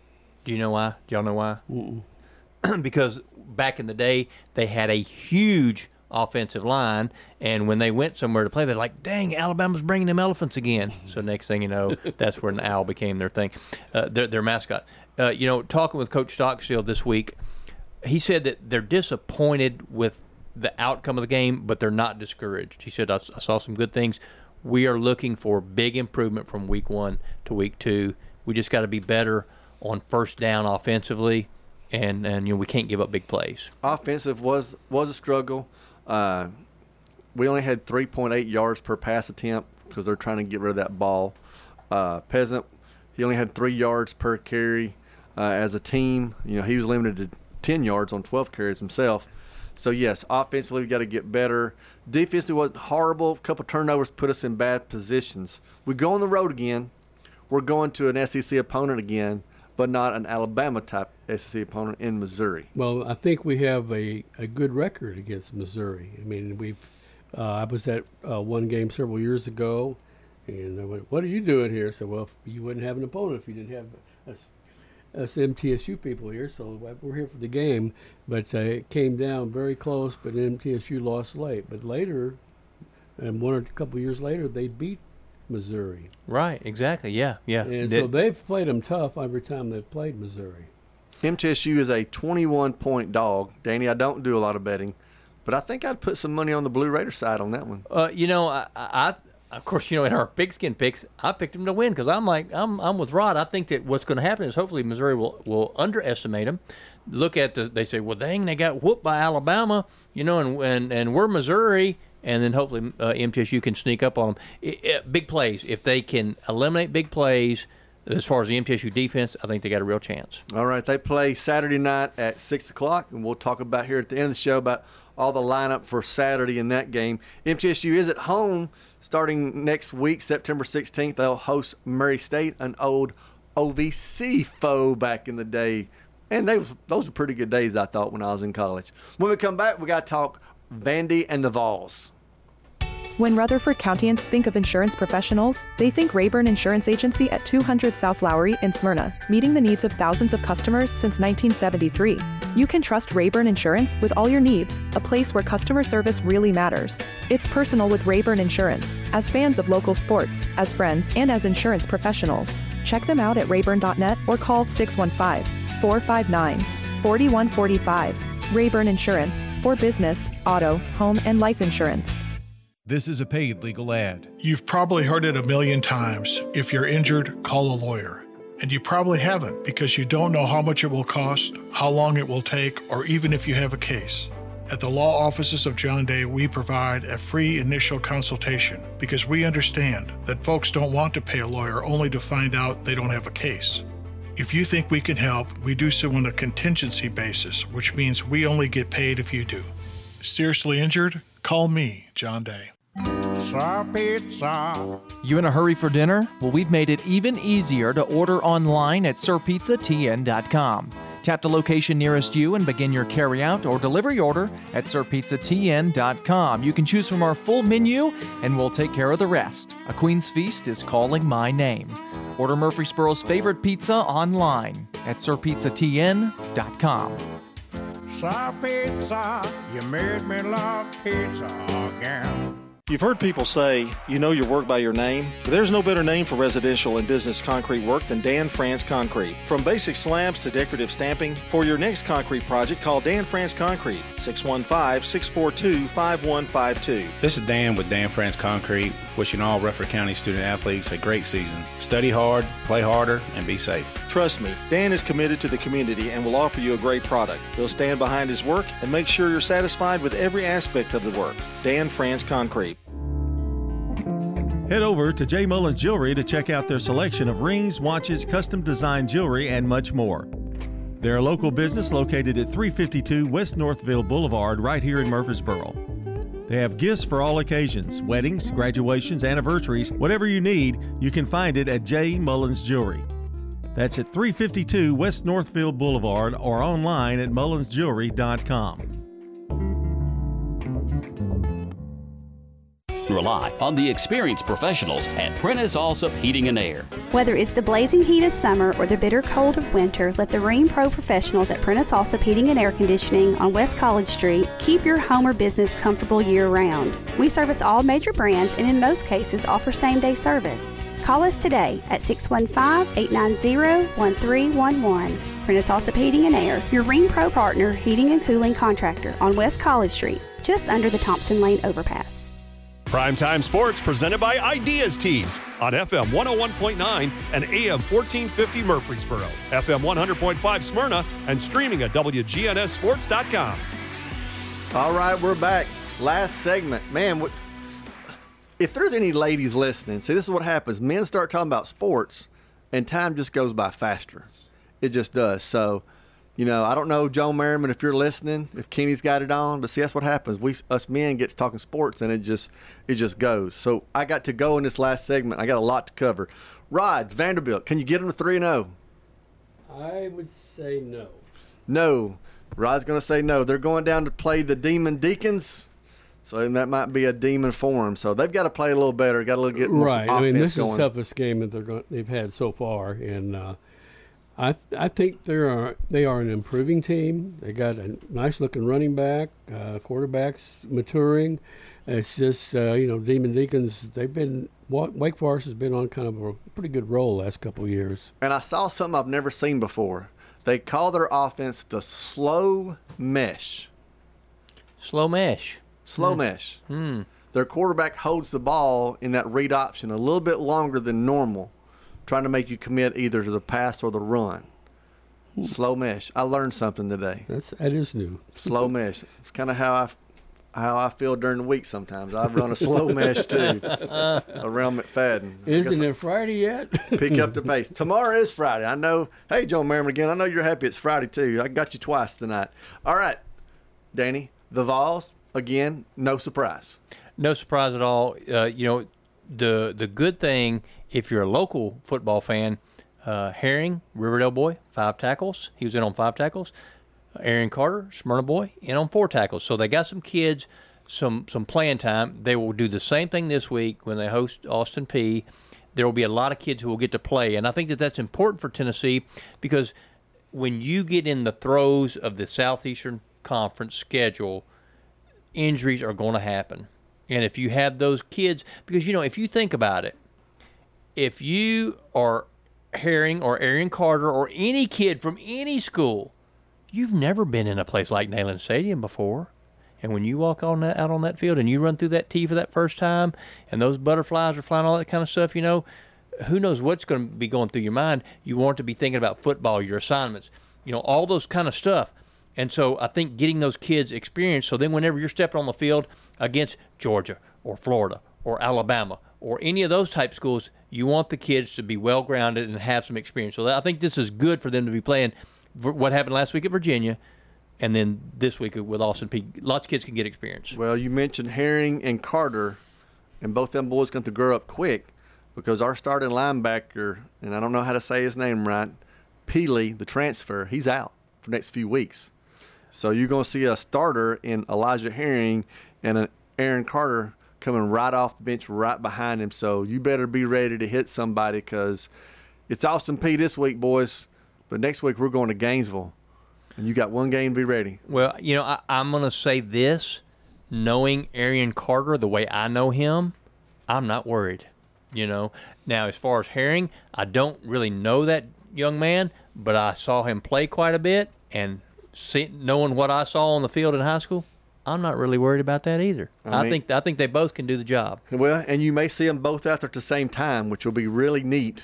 Do you know why? Do y'all know why? Mm-mm. Because back in the day, they had a huge offensive line, and when they went somewhere to play, they're like, dang, Alabama's bringing them elephants again. So next thing you know, that's when the owl became their thing, uh, their, their mascot. Uh, you know, talking with Coach Stockstill this week, he said that they're disappointed with the outcome of the game, but they're not discouraged. He said, I, I saw some good things. We are looking for big improvement from week one to week two. We just got to be better on first down offensively, and, and you know we can't give up big plays. Offensive was was a struggle. Uh, we only had three point eight yards per pass attempt because they're trying to get rid of that ball. Uh, Peasant, he only had three yards per carry uh, as a team. You know, he was limited to ten yards on twelve carries himself. So, yes, offensively, we got to get better. Defensively wasn't horrible. A couple turnovers put us in bad positions. We go on the road again. We're going to an S E C opponent again, but not an Alabama-type S E C opponent in Missouri. Well, I think we have a, a good record against Missouri. I mean, we've uh, I was at uh, one game several years ago, and I went, what are you doing here? So, well, you wouldn't have an opponent if you didn't have us, us M T S U people here, so we're here for the game. But uh, it came down very close, but M T S U lost late. But later, and one or a couple years later, they beat Missouri. Right, exactly, yeah, yeah. And Did- so they've played them tough every time they've played Missouri. M T S U is a twenty-one point dog. Danny, I don't do a lot of betting, but I think I'd put some money on the Blue Raider side on that one. Uh, you know, I, I, of course, you know, in our pigskin picks, I picked them to win because I'm like, I'm, I'm with Rod. I think that what's going to happen is hopefully Missouri will, will underestimate them. Look at the, they say, well, dang, they got whooped by Alabama, you know, and and, and we're Missouri, and then hopefully uh, M T S U can sneak up on them. It, it, big plays, if they can eliminate big plays. As far as the M T S U defense, I think they got a real chance. All right, they play Saturday night at six o'clock, and we'll talk about here at the end of the show about all the lineup for Saturday in that game. M T S U is at home starting next week, September sixteenth. They'll host Murray State, an old O V C foe back in the day. And they was, those were pretty good days, I thought, when I was in college. When we come back, we got to talk Vandy and the Vols. When Rutherford Countyans think of insurance professionals, they think Rayburn Insurance Agency at two hundred South Lowry in Smyrna, meeting the needs of thousands of customers since nineteen seventy-three. You can trust Rayburn Insurance with all your needs, a place where customer service really matters. It's personal with Rayburn Insurance, as fans of local sports, as friends, and as insurance professionals. Check them out at rayburn dot net or call six one five, four five nine, four one four five. Rayburn Insurance, for business, auto, home, and life insurance. This is a paid legal ad. You've probably heard it a million times. If you're injured, call a lawyer. And you probably haven't because you don't know how much it will cost, how long it will take, or even if you have a case. At the law offices of John Day, we provide a free initial consultation because we understand that folks don't want to pay a lawyer only to find out they don't have a case. If you think we can help, we do so on a contingency basis, which means we only get paid if you do. Seriously injured? Call me, John Day. Sir Pizza. You in a hurry for dinner? Well, we've made it even easier to order online at sir pizza t n dot com. Tap the location nearest you and begin your carryout or delivery order at sir pizza t n dot com. You can choose from our full menu, and we'll take care of the rest. A Queen's Feast is calling my name. Order Murfreesboro's favorite pizza online at sir pizza t n dot com. Sir Pizza, you made me love pizza again. You've heard people say, you know your work by your name, but there's no better name for residential and business concrete work than Dan France Concrete. From basic slabs to decorative stamping, for your next concrete project, call Dan France Concrete, six one five, six four two, five one five two. This is Dan with Dan France Concrete, wishing all Rutherford County student athletes a great season. Study hard, play harder, and be safe. Trust me, Dan is committed to the community and will offer you a great product. He'll stand behind his work and make sure you're satisfied with every aspect of the work. Dan France Concrete. Head over to J. Mullins Jewelry to check out their selection of rings, watches, custom designed jewelry, and much more. They're a local business located at three fifty-two West Northville Boulevard right here in Murfreesboro. They have gifts for all occasions, weddings, graduations, anniversaries, whatever you need, you can find it at J. Mullins Jewelry. That's at three fifty-two West Northville Boulevard or online at mullins jewelry dot com. Rely on the experienced professionals at Prentice Allsup Heating and Air. Whether it's the blazing heat of summer or the bitter cold of winter, let the Rheem Pro professionals at Prentice Allsup Heating and Air Conditioning on West College Street keep your home or business comfortable year-round. We service all major brands and in most cases offer same-day service. Call us today at six one five, eight nine zero, one three one one. Prentice Allsup Heating and Air, your Rheem Pro partner heating and cooling contractor on West College Street, just under the Thompson Lane overpass. Primetime Sports presented by Ideas Tees on F M one oh one point nine and A M fourteen fifty Murfreesboro, F M one hundred point five Smyrna, and streaming at W G N S sports dot com. All right, we're back. Last segment. Man, what, if there's any ladies listening, see, this is what happens. Men start talking about sports, and time just goes by faster. It just does. So, you know, I don't know, Joe Merriman, if you're listening, if Kenny's got it on, but see, that's what happens. We, us men, gets talking sports, and it just, it just goes. So I got to go in this last segment. I got a lot to cover. Rod, Vanderbilt, can you get them to three and oh? I would say no. No. Rod's going to say no. They're going down to play the Demon Deacons, so that might be a demon for them. So they've got to play a little better. Got to little get more right. offense I mean, this going. is the toughest game that they're going, they've had so far, and uh, I I think they are they are an improving team. They got a nice looking running back, uh, quarterbacks maturing. It's just uh, you know, Demon Deacons. They've been Wake Forest has been on kind of a pretty good roll the last couple of years. And I saw something I've never seen before. They call their offense the slow mesh. Slow mesh. Slow Hmm. mesh. Hmm. Their quarterback holds the ball in that read option a little bit longer than normal, trying to make you commit either to the pass or the run. Slow mesh. I learned something today. That's that is new. Slow mesh. It's kind of how I how I feel during the week sometimes. I run a slow mesh too around McFadden. I Isn't guess it Friday yet? pick up the pace. Tomorrow is Friday. I know. Hey, Joe Merriman again. I know you're happy it's Friday too. I got you twice tonight. All right, Danny. The Vols again. No surprise. No surprise at all. Uh, you know, the the good thing, if you're a local football fan, uh, Herring, Riverdale boy, five tackles. He was in on five tackles. Arian Carter, Smyrna boy, in on four tackles. So they got some kids, some some playing time. They will do the same thing this week when they host Austin Peay. There will be a lot of kids who will get to play, and I think that that's important for Tennessee because when you get in the throes of the Southeastern Conference schedule, injuries are going to happen. And if you have those kids, because, you know, if you think about it, if you are Herring or Arian Carter or any kid from any school, you've never been in a place like Neyland Stadium before. And when you walk on that, out on that field and you run through that tee for that first time and those butterflies are flying, all that kind of stuff, you know, who knows what's going to be going through your mind. You want to be thinking about football, your assignments, you know, all those kind of stuff. And so I think getting those kids experience, so then whenever you're stepping on the field against Georgia or Florida or Alabama or any of those type schools, you want the kids to be well-grounded and have some experience. So I think this is good for them to be playing what happened last week at Virginia and then this week with Austin Peay. Lots of kids can get experience. Well, you mentioned Herring and Carter, and both them boys going to grow up quick because our starting linebacker, and I don't know how to say his name right, Peely, the transfer, he's out for the next few weeks. So you're going to see a starter in Elijah Herring and an Aaron Carter coming right off the bench right behind him. So you better be ready to hit somebody because it's Austin Peay this week, boys. But next week we're going to Gainesville, and you got one game to be ready. Well, you know, I, I'm going to say this. Knowing Arian Carter the way I know him, I'm not worried. You know, now as far as Herring, I don't really know that young man, but I saw him play quite a bit, and see, knowing what I saw on the field in high school, I'm not really worried about that either. I, I I mean, think I think they both can do the job. Well, and you may see them both out there at the same time, which will be really neat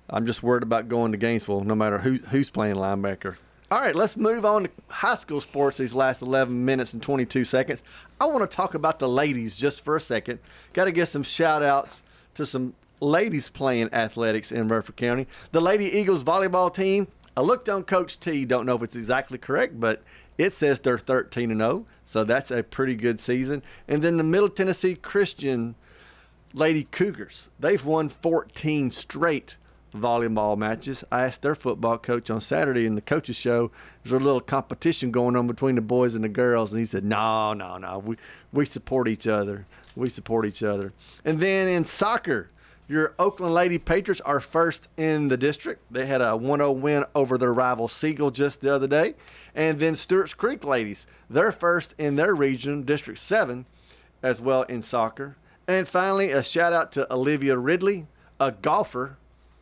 I'm just worried about going to Gainesville, no matter who who's playing linebacker. All right, let's move on to high school sports these last eleven minutes and twenty-two seconds. I want to talk about the ladies just for a second. Got to get some shout-outs to some ladies playing athletics in Rutherford County. The Lady Eagles volleyball team, I looked on Coach T, don't know if it's exactly correct, but it says they're thirteen and oh, so that's a pretty good season. And then the Middle Tennessee Christian Lady Cougars, they've won fourteen straight volleyball matches. I asked their football coach on Saturday in the coaches show, there's a little competition going on between the boys and the girls, and he said, no, no, no, we, we support each other. We support each other. And then in soccer, your Oakland Lady Patriots are first in the district. They had a one oh win over their rival Siegel just the other day. And then Stewart's Creek Ladies, they're first in their region, District seven, as well in soccer. And finally, a shout out to Olivia Ridley, a golfer.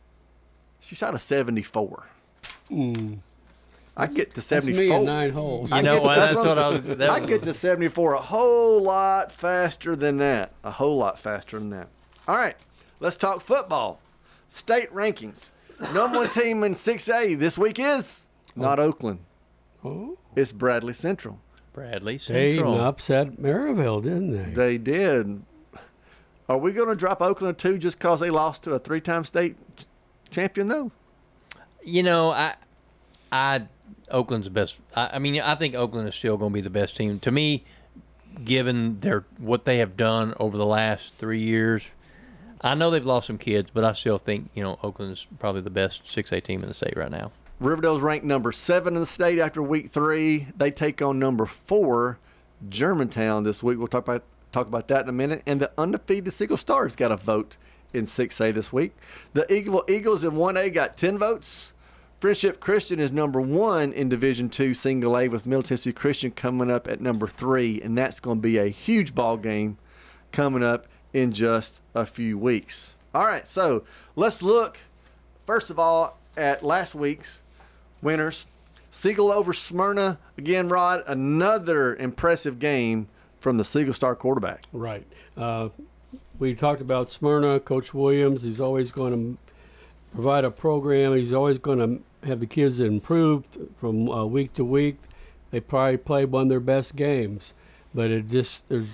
She shot a seventy-four. Mm. I get to seventy-four. That's me in nine holes. You know what? That's, that's what I was. That I get to seventy-four a whole lot faster than that. A whole lot faster than that. All right, let's talk football. State rankings. Number one team in six A this week is not oh. Oakland. Oh. It's Bradley Central. Bradley Central. They upset Maryville, didn't they? They did. Are we going to drop Oakland two just because they lost to a three-time state champion, though? You know, I, I, Oakland's the best. I, I mean, I think Oakland is still going to be the best team to me, given their what they have done over the last three years. I know they've lost some kids, but I still think you know Oakland's probably the best six A team in the state right now. Riverdale's ranked number seven in the state after week three. They take on number four, Germantown, this week. We'll talk about talk about that in a minute. And the undefeated Siegel Stars got a vote in six A this week. The Eagle Eagles in one A got ten votes. Friendship Christian is number one in Division two Single A, with Middle Tennessee Christian coming up at number three, and that's going to be a huge ball game coming up in just a few weeks. All right, so let's look, first of all, at last week's winners. Siegel over Smyrna. Again, Rod, another impressive game from the Siegel Star quarterback. Right. Uh, we talked about Smyrna. Coach Williams, he's always going to provide a program. He's always going to have the kids improve from uh, week to week. They probably played one of their best games, but it just there's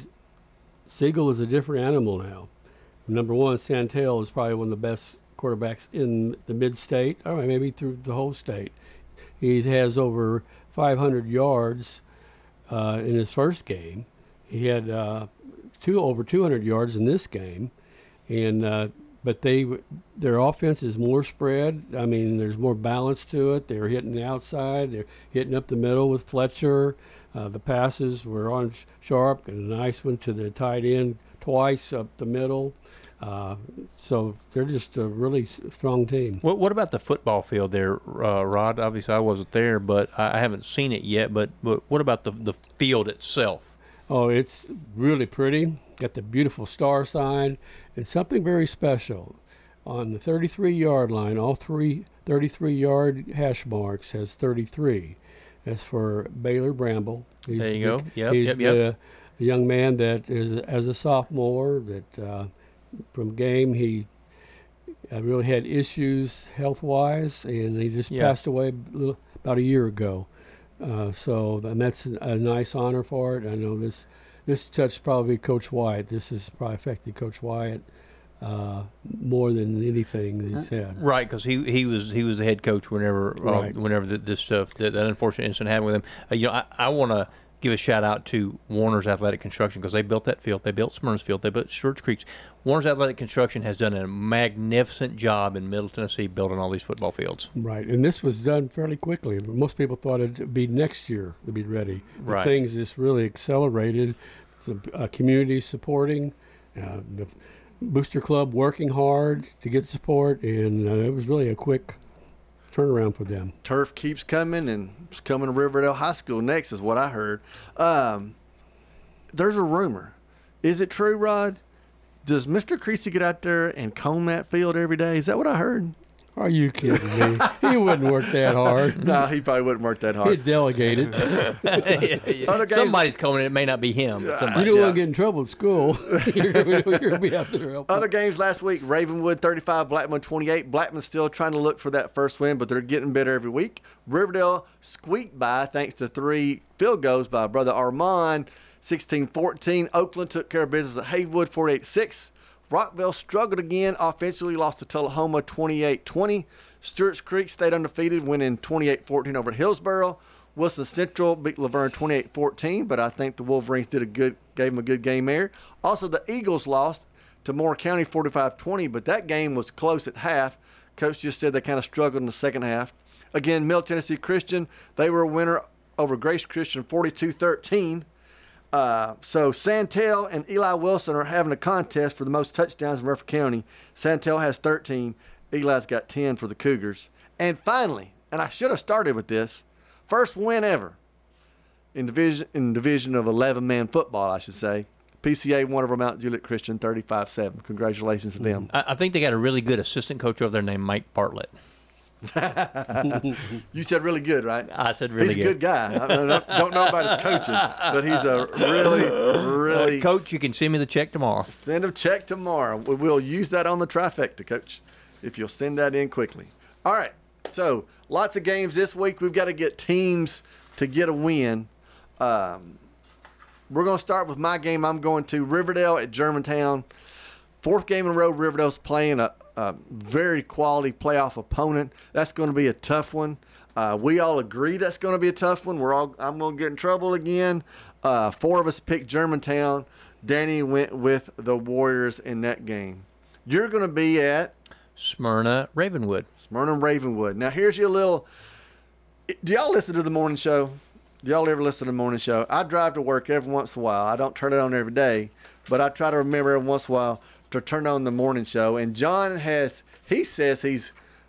Siegel is a different animal now. Number one, Santel is probably one of the best quarterbacks in the mid-state, all right, maybe through the whole state. He has over five hundred yards uh, in his first game. He had uh, two over two hundred yards in this game, and uh, but they their offense is more spread. I mean, there's more balance to it. They're hitting the outside. They're hitting up the middle with Fletcher. Uh, the passes were on sharp, and a nice one to the tight end twice up the middle. Uh, so they're just a really strong team. What What about the football field there, uh, Rod? Obviously, I wasn't there, but I haven't seen it yet. But, but what about the the field itself? Oh, it's really pretty. Got the beautiful star sign, and something very special. On the thirty-three-yard line, all three thirty-three-yard hash marks has thirty-three. That's for Baylor Bramble. He's there you the, go. Yep, he's yep, the, yep. the young man that is, as a sophomore, that uh, from game he uh, really had issues health-wise, and he just Yeah. passed away a little, about a year ago. Uh, so and that's a, a nice honor for it. I know this this touched probably Coach Wyatt. This has probably affected Coach Wyatt uh, more than anything that he's had. Right, because he, he was he was the head coach whenever uh, Right. whenever the, this stuff that, that unfortunate incident happened with him. Uh, you know, I, I want to give a shout out to Warner's Athletic Construction because they built that field. They built Smyrna's field. They built Stewart's Creek's. Warner's Athletic Construction has done a magnificent job in Middle Tennessee building all these football fields. Right, and this was done fairly quickly. Most people thought it'd be next year to be ready. But Right. things just really accelerated. The uh, community supporting, uh, the Booster Club working hard to get support, and uh, it was really a quick turnaround for them. Turf keeps coming, and it's coming to Riverdale High School next, is what I heard. Um, there's a rumor. Is it true, Rod? Does Mister Creasy get out there and comb that field every day? Is that what I heard? Are you kidding me? He wouldn't work that hard. No, he probably wouldn't work that hard. He'd delegate it. yeah, yeah. Other games, Somebody's coming. It may not be him. But somebody. You don't Yeah. want to get in trouble at school. You're going to be out there helping. Other games last week, Ravenwood thirty-five, Blackman twenty-eight. Blackman's still trying to look for that first win, but they're getting better every week. Riverdale squeaked by thanks to three field goals by Brother Armand, sixteen fourteen. Oakland took care of business at Haywood, forty-eight six. Rockville struggled again offensively, lost to Tullahoma twenty-eight twenty. Stewart's Creek stayed undefeated, winning twenty-eight fourteen over Hillsboro. Wilson Central beat Laverne twenty-eight fourteen, but I think the Wolverines did a good, gave them a good game there. Also, the Eagles lost to Moore County forty-five twenty, but that game was close at half. Coach just said they kind of struggled in the second half. Again, Middle Tennessee Christian, they were a winner over Grace Christian forty-two thirteen. Uh, so Santel and Eli Wilson are having a contest for the most touchdowns in Rutherford County. Santel has thirteen. Eli's got ten for the Cougars. And finally, and I should have started with this, first win ever in division in division of eleven-man football, I should say. P C A won over Mount Juliet Christian thirty-five seven. Congratulations to them. I, I think they got a really good assistant coach over there named Mike Bartlett. You said really good, right? I said really he's good. He's a good guy. I don't, don't know about his coaching, but he's a really, really... Uh, coach, you can send me the check tomorrow. Send a check tomorrow. We will use that on the trifecta, Coach, if you'll send that in quickly. All right, so lots of games this week. We've got to get teams to get a win. Um, we're going to start with my game. I'm going to Riverdale at Germantown. Fourth game in a row, Riverdale's playing a, a very quality playoff opponent. That's going to be a tough one. Uh, we all agree that's going to be a tough one. We're all I'm going to get in trouble again. Uh, four of us picked Germantown. Danny went with the Warriors in that game. You're going to be at Smyrna Ravenwood. Smyrna Ravenwood. Now, here's your little. Do y'all listen to the morning show? Do y'all ever listen to the morning show? I drive to work every once in a while. I don't turn it on every day, but I try to remember every once in a while to turn on the morning show. And John has, he says he's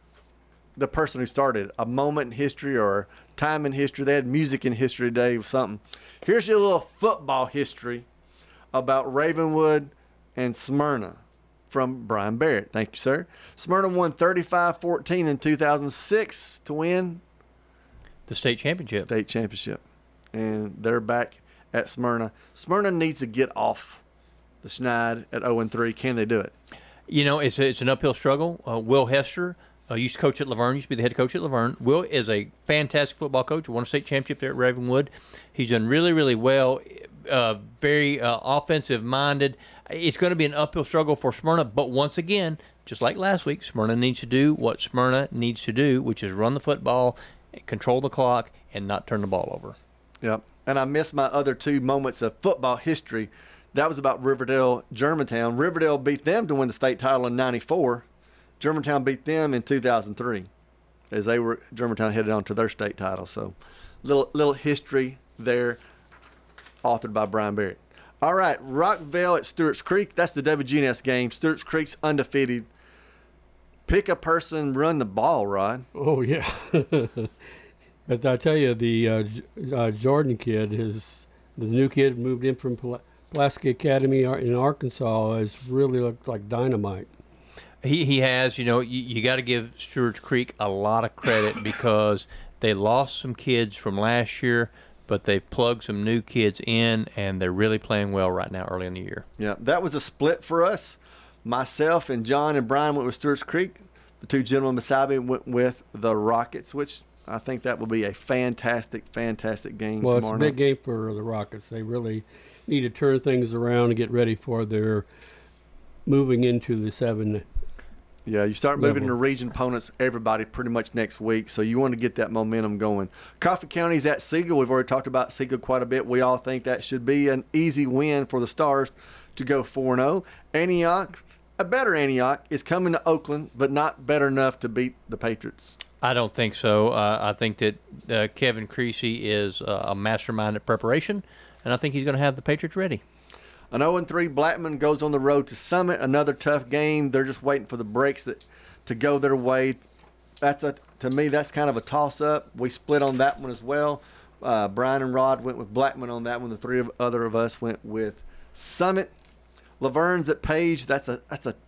the person who started a moment in history or time in history. They had music in history today or something. Here's your little football history about Ravenwood and Smyrna from Brian Barrett. Thank you, sir. Smyrna won thirty-five fourteen in two thousand six to win the state championship. State championship. And they're back at Smyrna. Smyrna needs to get off the schneid at oh and three. Can they do it? You know, it's a, it's an uphill struggle. Uh, Will Hester uh, used to coach at Laverne, used to be the head coach at Laverne. Will is a fantastic football coach, won a state championship there at Ravenwood. He's done really, really well, uh, very uh, offensive-minded. It's going to be an uphill struggle for Smyrna, but once again, just like last week, Smyrna needs to do what Smyrna needs to do, which is run the football, control the clock, and not turn the ball over. Yep. And I missed my other two moments of football history. That was about Riverdale, Germantown. Riverdale beat them to win the state title in ninety-four. Germantown beat them in two thousand three as they were Germantown headed on to their state title. So little little history there, authored by Brian Barrett. All right, Rockville at Stewart's Creek. That's the W G N S game. Stewart's Creek's undefeated. Pick a person, run the ball, Rod. Oh, yeah. But I tell you, the uh, uh, Jordan kid, his the new kid moved in from Pula- Pulaski Academy in Arkansas, has really looked like dynamite. He he has, you know, you, you got to give Stewart's Creek a lot of credit because they lost some kids from last year, but they've plugged some new kids in, and they're really playing well right now early in the year. Yeah, that was a split for us. Myself and John and Brian went with Stewart's Creek. The two gentlemen beside me went with the Rockets, which I think that will be a fantastic, fantastic game well, tomorrow it's a big night. game for the Rockets. They really need to turn things around and get ready for their moving into the seven. Yeah, you start moving level. to region opponents, everybody pretty much next week, so you want to get that momentum going. Coffee County's at Siegel. We've already talked about Siegel quite a bit. We all think that should be an easy win for the Stars to go four and oh. Antioch, a better Antioch, is coming to Oakland, but not better enough to beat the Patriots. I don't think so. Uh, I think that uh, Kevin Creasy is uh, a mastermind at preparation, and I think he's going to have the Patriots ready. An oh and three Blackman goes on the road to Summit. Another tough game. They're just waiting for the breaks that to go their way. That's a to me that's kind of a toss-up. We split on that one as well. Uh, Brian and Rod went with Blackman on that one. The three of other of us went with Summit. Laverne's at Page. That's a that's a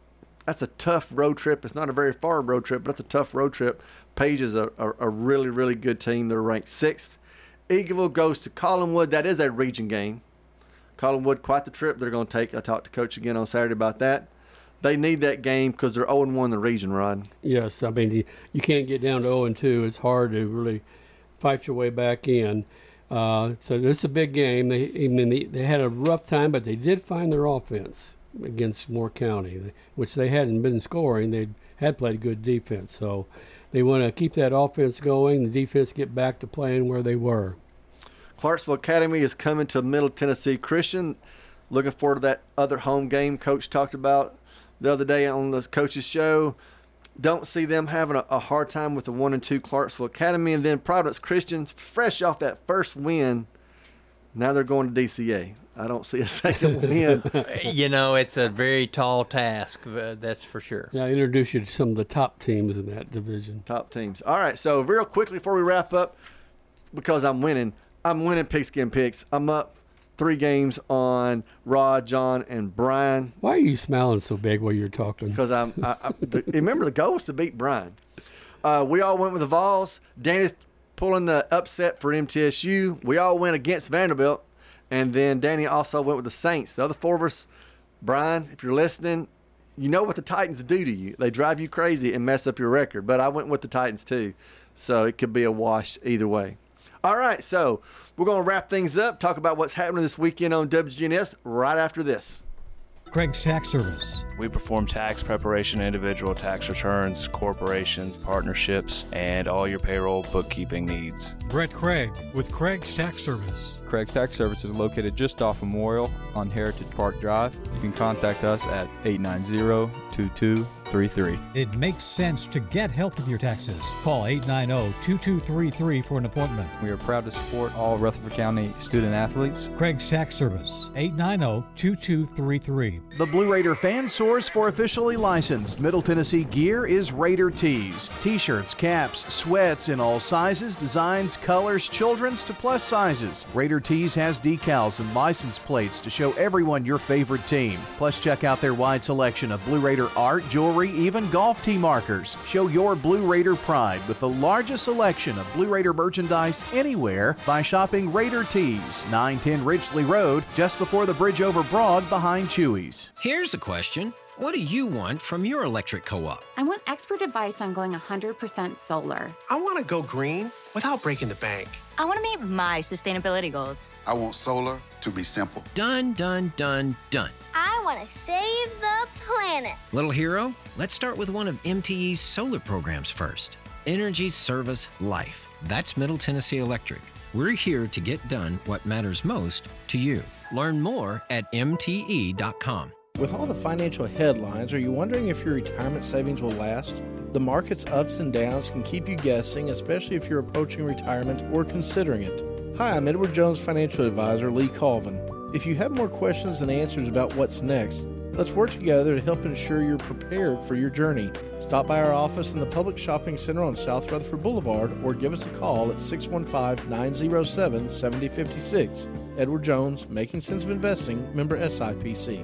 that's a tough road trip. It's not a very far road trip, but it's a tough road trip. Page is a, a, a really, really good team. They're ranked sixth. Eagleville goes to Collinwood. That is a region game. Collinwood, quite the trip they're going to take. I talked to Coach again on Saturday about that. They need that game because they're oh and one in the region, Rod. Yes, I mean, you, you can't get down to oh and two. It's hard to really fight your way back in. Uh, so this is a big game. They, I mean, they, they had a rough time, but they did find their offense against Moore County, which they hadn't been scoring. They had played good defense. So they want to keep that offense going, the defense get back to playing where they were. Clarksville Academy is coming to Middle Tennessee Christian. Looking forward to that other home game Coach talked about the other day on the coach's show. Don't see them having a, a hard time with the one and two Clarksville Academy. And then Providence Christian, fresh off that first win, now they're going to D C A. I don't see a second win. You know, it's a very tall task, uh, that's for sure. Yeah, I introduce you to some of the top teams in that division. Top teams. All right, so real quickly before we wrap up, because I'm winning, I'm winning Pigskin Picks. I'm up three games on Rod, John, and Brian. Why are you smiling so big while you're talking? Because I'm. I, I, the, remember, the goal was to beat Brian. Uh, we all went with the Vols. Danny's pulling the upset for M T S U. We all went against Vanderbilt. And then Danny also went with the Saints. The other four of us, Brian, if you're listening, you know what the Titans do to you. They drive you crazy and mess up your record. But I went with the Titans too. So it could be a wash either way. All right, so we're going to wrap things up, talk about what's happening this weekend on W G N S right after this. Craig's Tax Service. We perform tax preparation, individual tax returns, corporations, partnerships, and all your payroll bookkeeping needs. Brett Craig with Craig's Tax Service. Craig's Tax Service is located just off Memorial on Heritage Park Drive. You can contact us at eight nine zero, two two three three. It makes sense to get help with your taxes. Call eight nine zero, two two three three for an appointment. We are proud to support all Rutherford County student athletes. Craig's Tax Service, eight nine zero, two two three three. The Blue Raider fan source for officially licensed Middle Tennessee gear is Raider Tees. T-shirts, caps, sweats in all sizes, designs, colors, children's to plus sizes. Raider Tees has decals and license plates to show everyone your favorite team. Plus, check out their wide selection of Blue Raider art, jewelry, even golf tee markers. Show your Blue Raider pride with the largest selection of Blue Raider merchandise anywhere by shopping Raider Tees, nine ten Ridgely Road, just before the bridge over Broad behind Chewy's. Here's a question. What do you want from your electric co-op? I want expert advice on going one hundred percent solar. I want to go green without breaking the bank. I want to meet my sustainability goals. I want solar to be simple. Done, done, done, done. I want to save the planet. Little hero, let's start with one of M T E's solar programs first. Energy Service Life. That's Middle Tennessee Electric. We're here to get done what matters most to you. Learn more at M T E dot com. With all the financial headlines, are you wondering if your retirement savings will last? The market's ups and downs can keep you guessing, especially if you're approaching retirement or considering it. Hi, I'm Edward Jones Financial Advisor Lee Colvin. If you have more questions than answers about what's next, let's work together to help ensure you're prepared for your journey. Stop by our office in the Public Shopping Center on South Rutherford Boulevard or give us a call at six one five, nine zero seven, seven zero five six. Edward Jones, Making Sense of Investing, member S I P C.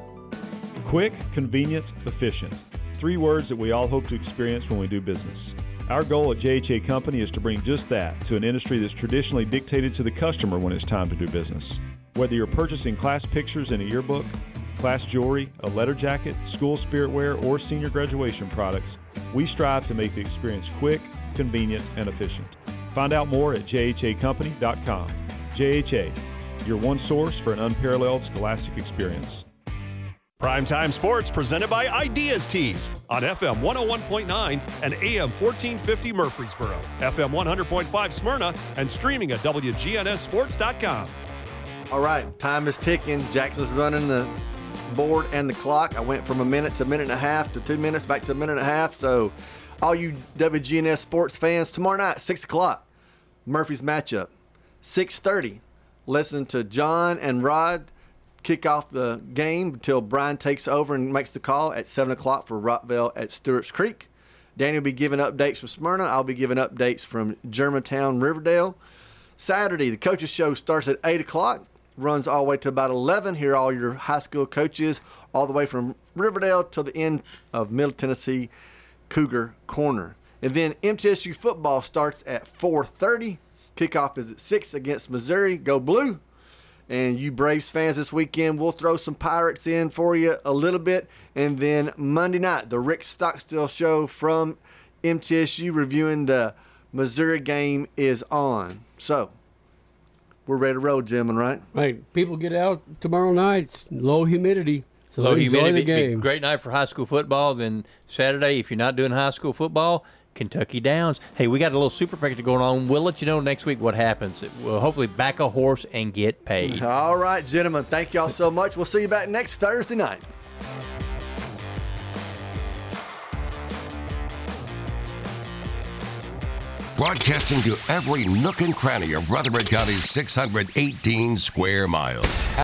Quick, convenient, efficient. Three words that we all hope to experience when we do business. Our goal at J H A Company is to bring just that to an industry that's traditionally dictated to the customer when it's time to do business. Whether you're purchasing class pictures in a yearbook, class jewelry, a letter jacket, school spirit wear, or senior graduation products, we strive to make the experience quick, convenient, and efficient. Find out more at j h a company dot com. J H A, your one source for an unparalleled scholastic experience. Primetime Sports presented by Ideas Tees on F M one oh one point nine and A M fourteen fifty Murfreesboro, F M one hundred point five Smyrna, and streaming at W G N S sports dot com. All right, time is ticking. Jackson's running the board and the clock. I went from a minute to a minute and a half to two minutes back to a minute and a half. So all you W G N S sports fans, tomorrow night, six o'clock, Murphy's matchup. six thirty, listen to John and Rod kick off the game until Brian takes over and makes the call at seven o'clock for Rockville at Stewart's Creek. Danny will be giving updates from Smyrna. I'll be giving updates from Germantown, Riverdale. Saturday, the coaches show starts at eight o'clock, runs all the way to about eleven. Hear all your high school coaches all the way from Riverdale till the end of Middle Tennessee Cougar Corner. And then M T S U football starts at four thirty. Kickoff is at six against Missouri. Go Blue. And you Braves fans this weekend, we'll throw some Pirates in for you a little bit. And then Monday night, the Rick Stockstill Show from M T S U reviewing the Missouri game is on. So, we're ready to roll, gentlemen, right? Right. People get out tomorrow night. It's low humidity. So Low enjoy humidity. the game. Great night for high school football. Then Saturday, if you're not doing high school football, Kentucky Downs. Hey, we got a little superfecta going on. We'll let you know next week what happens. We'll hopefully back a horse and get paid. All right, gentlemen. Thank y'all so much. We'll see you back next Thursday night. Broadcasting to every nook and cranny of Rutherford County's six hundred eighteen square miles.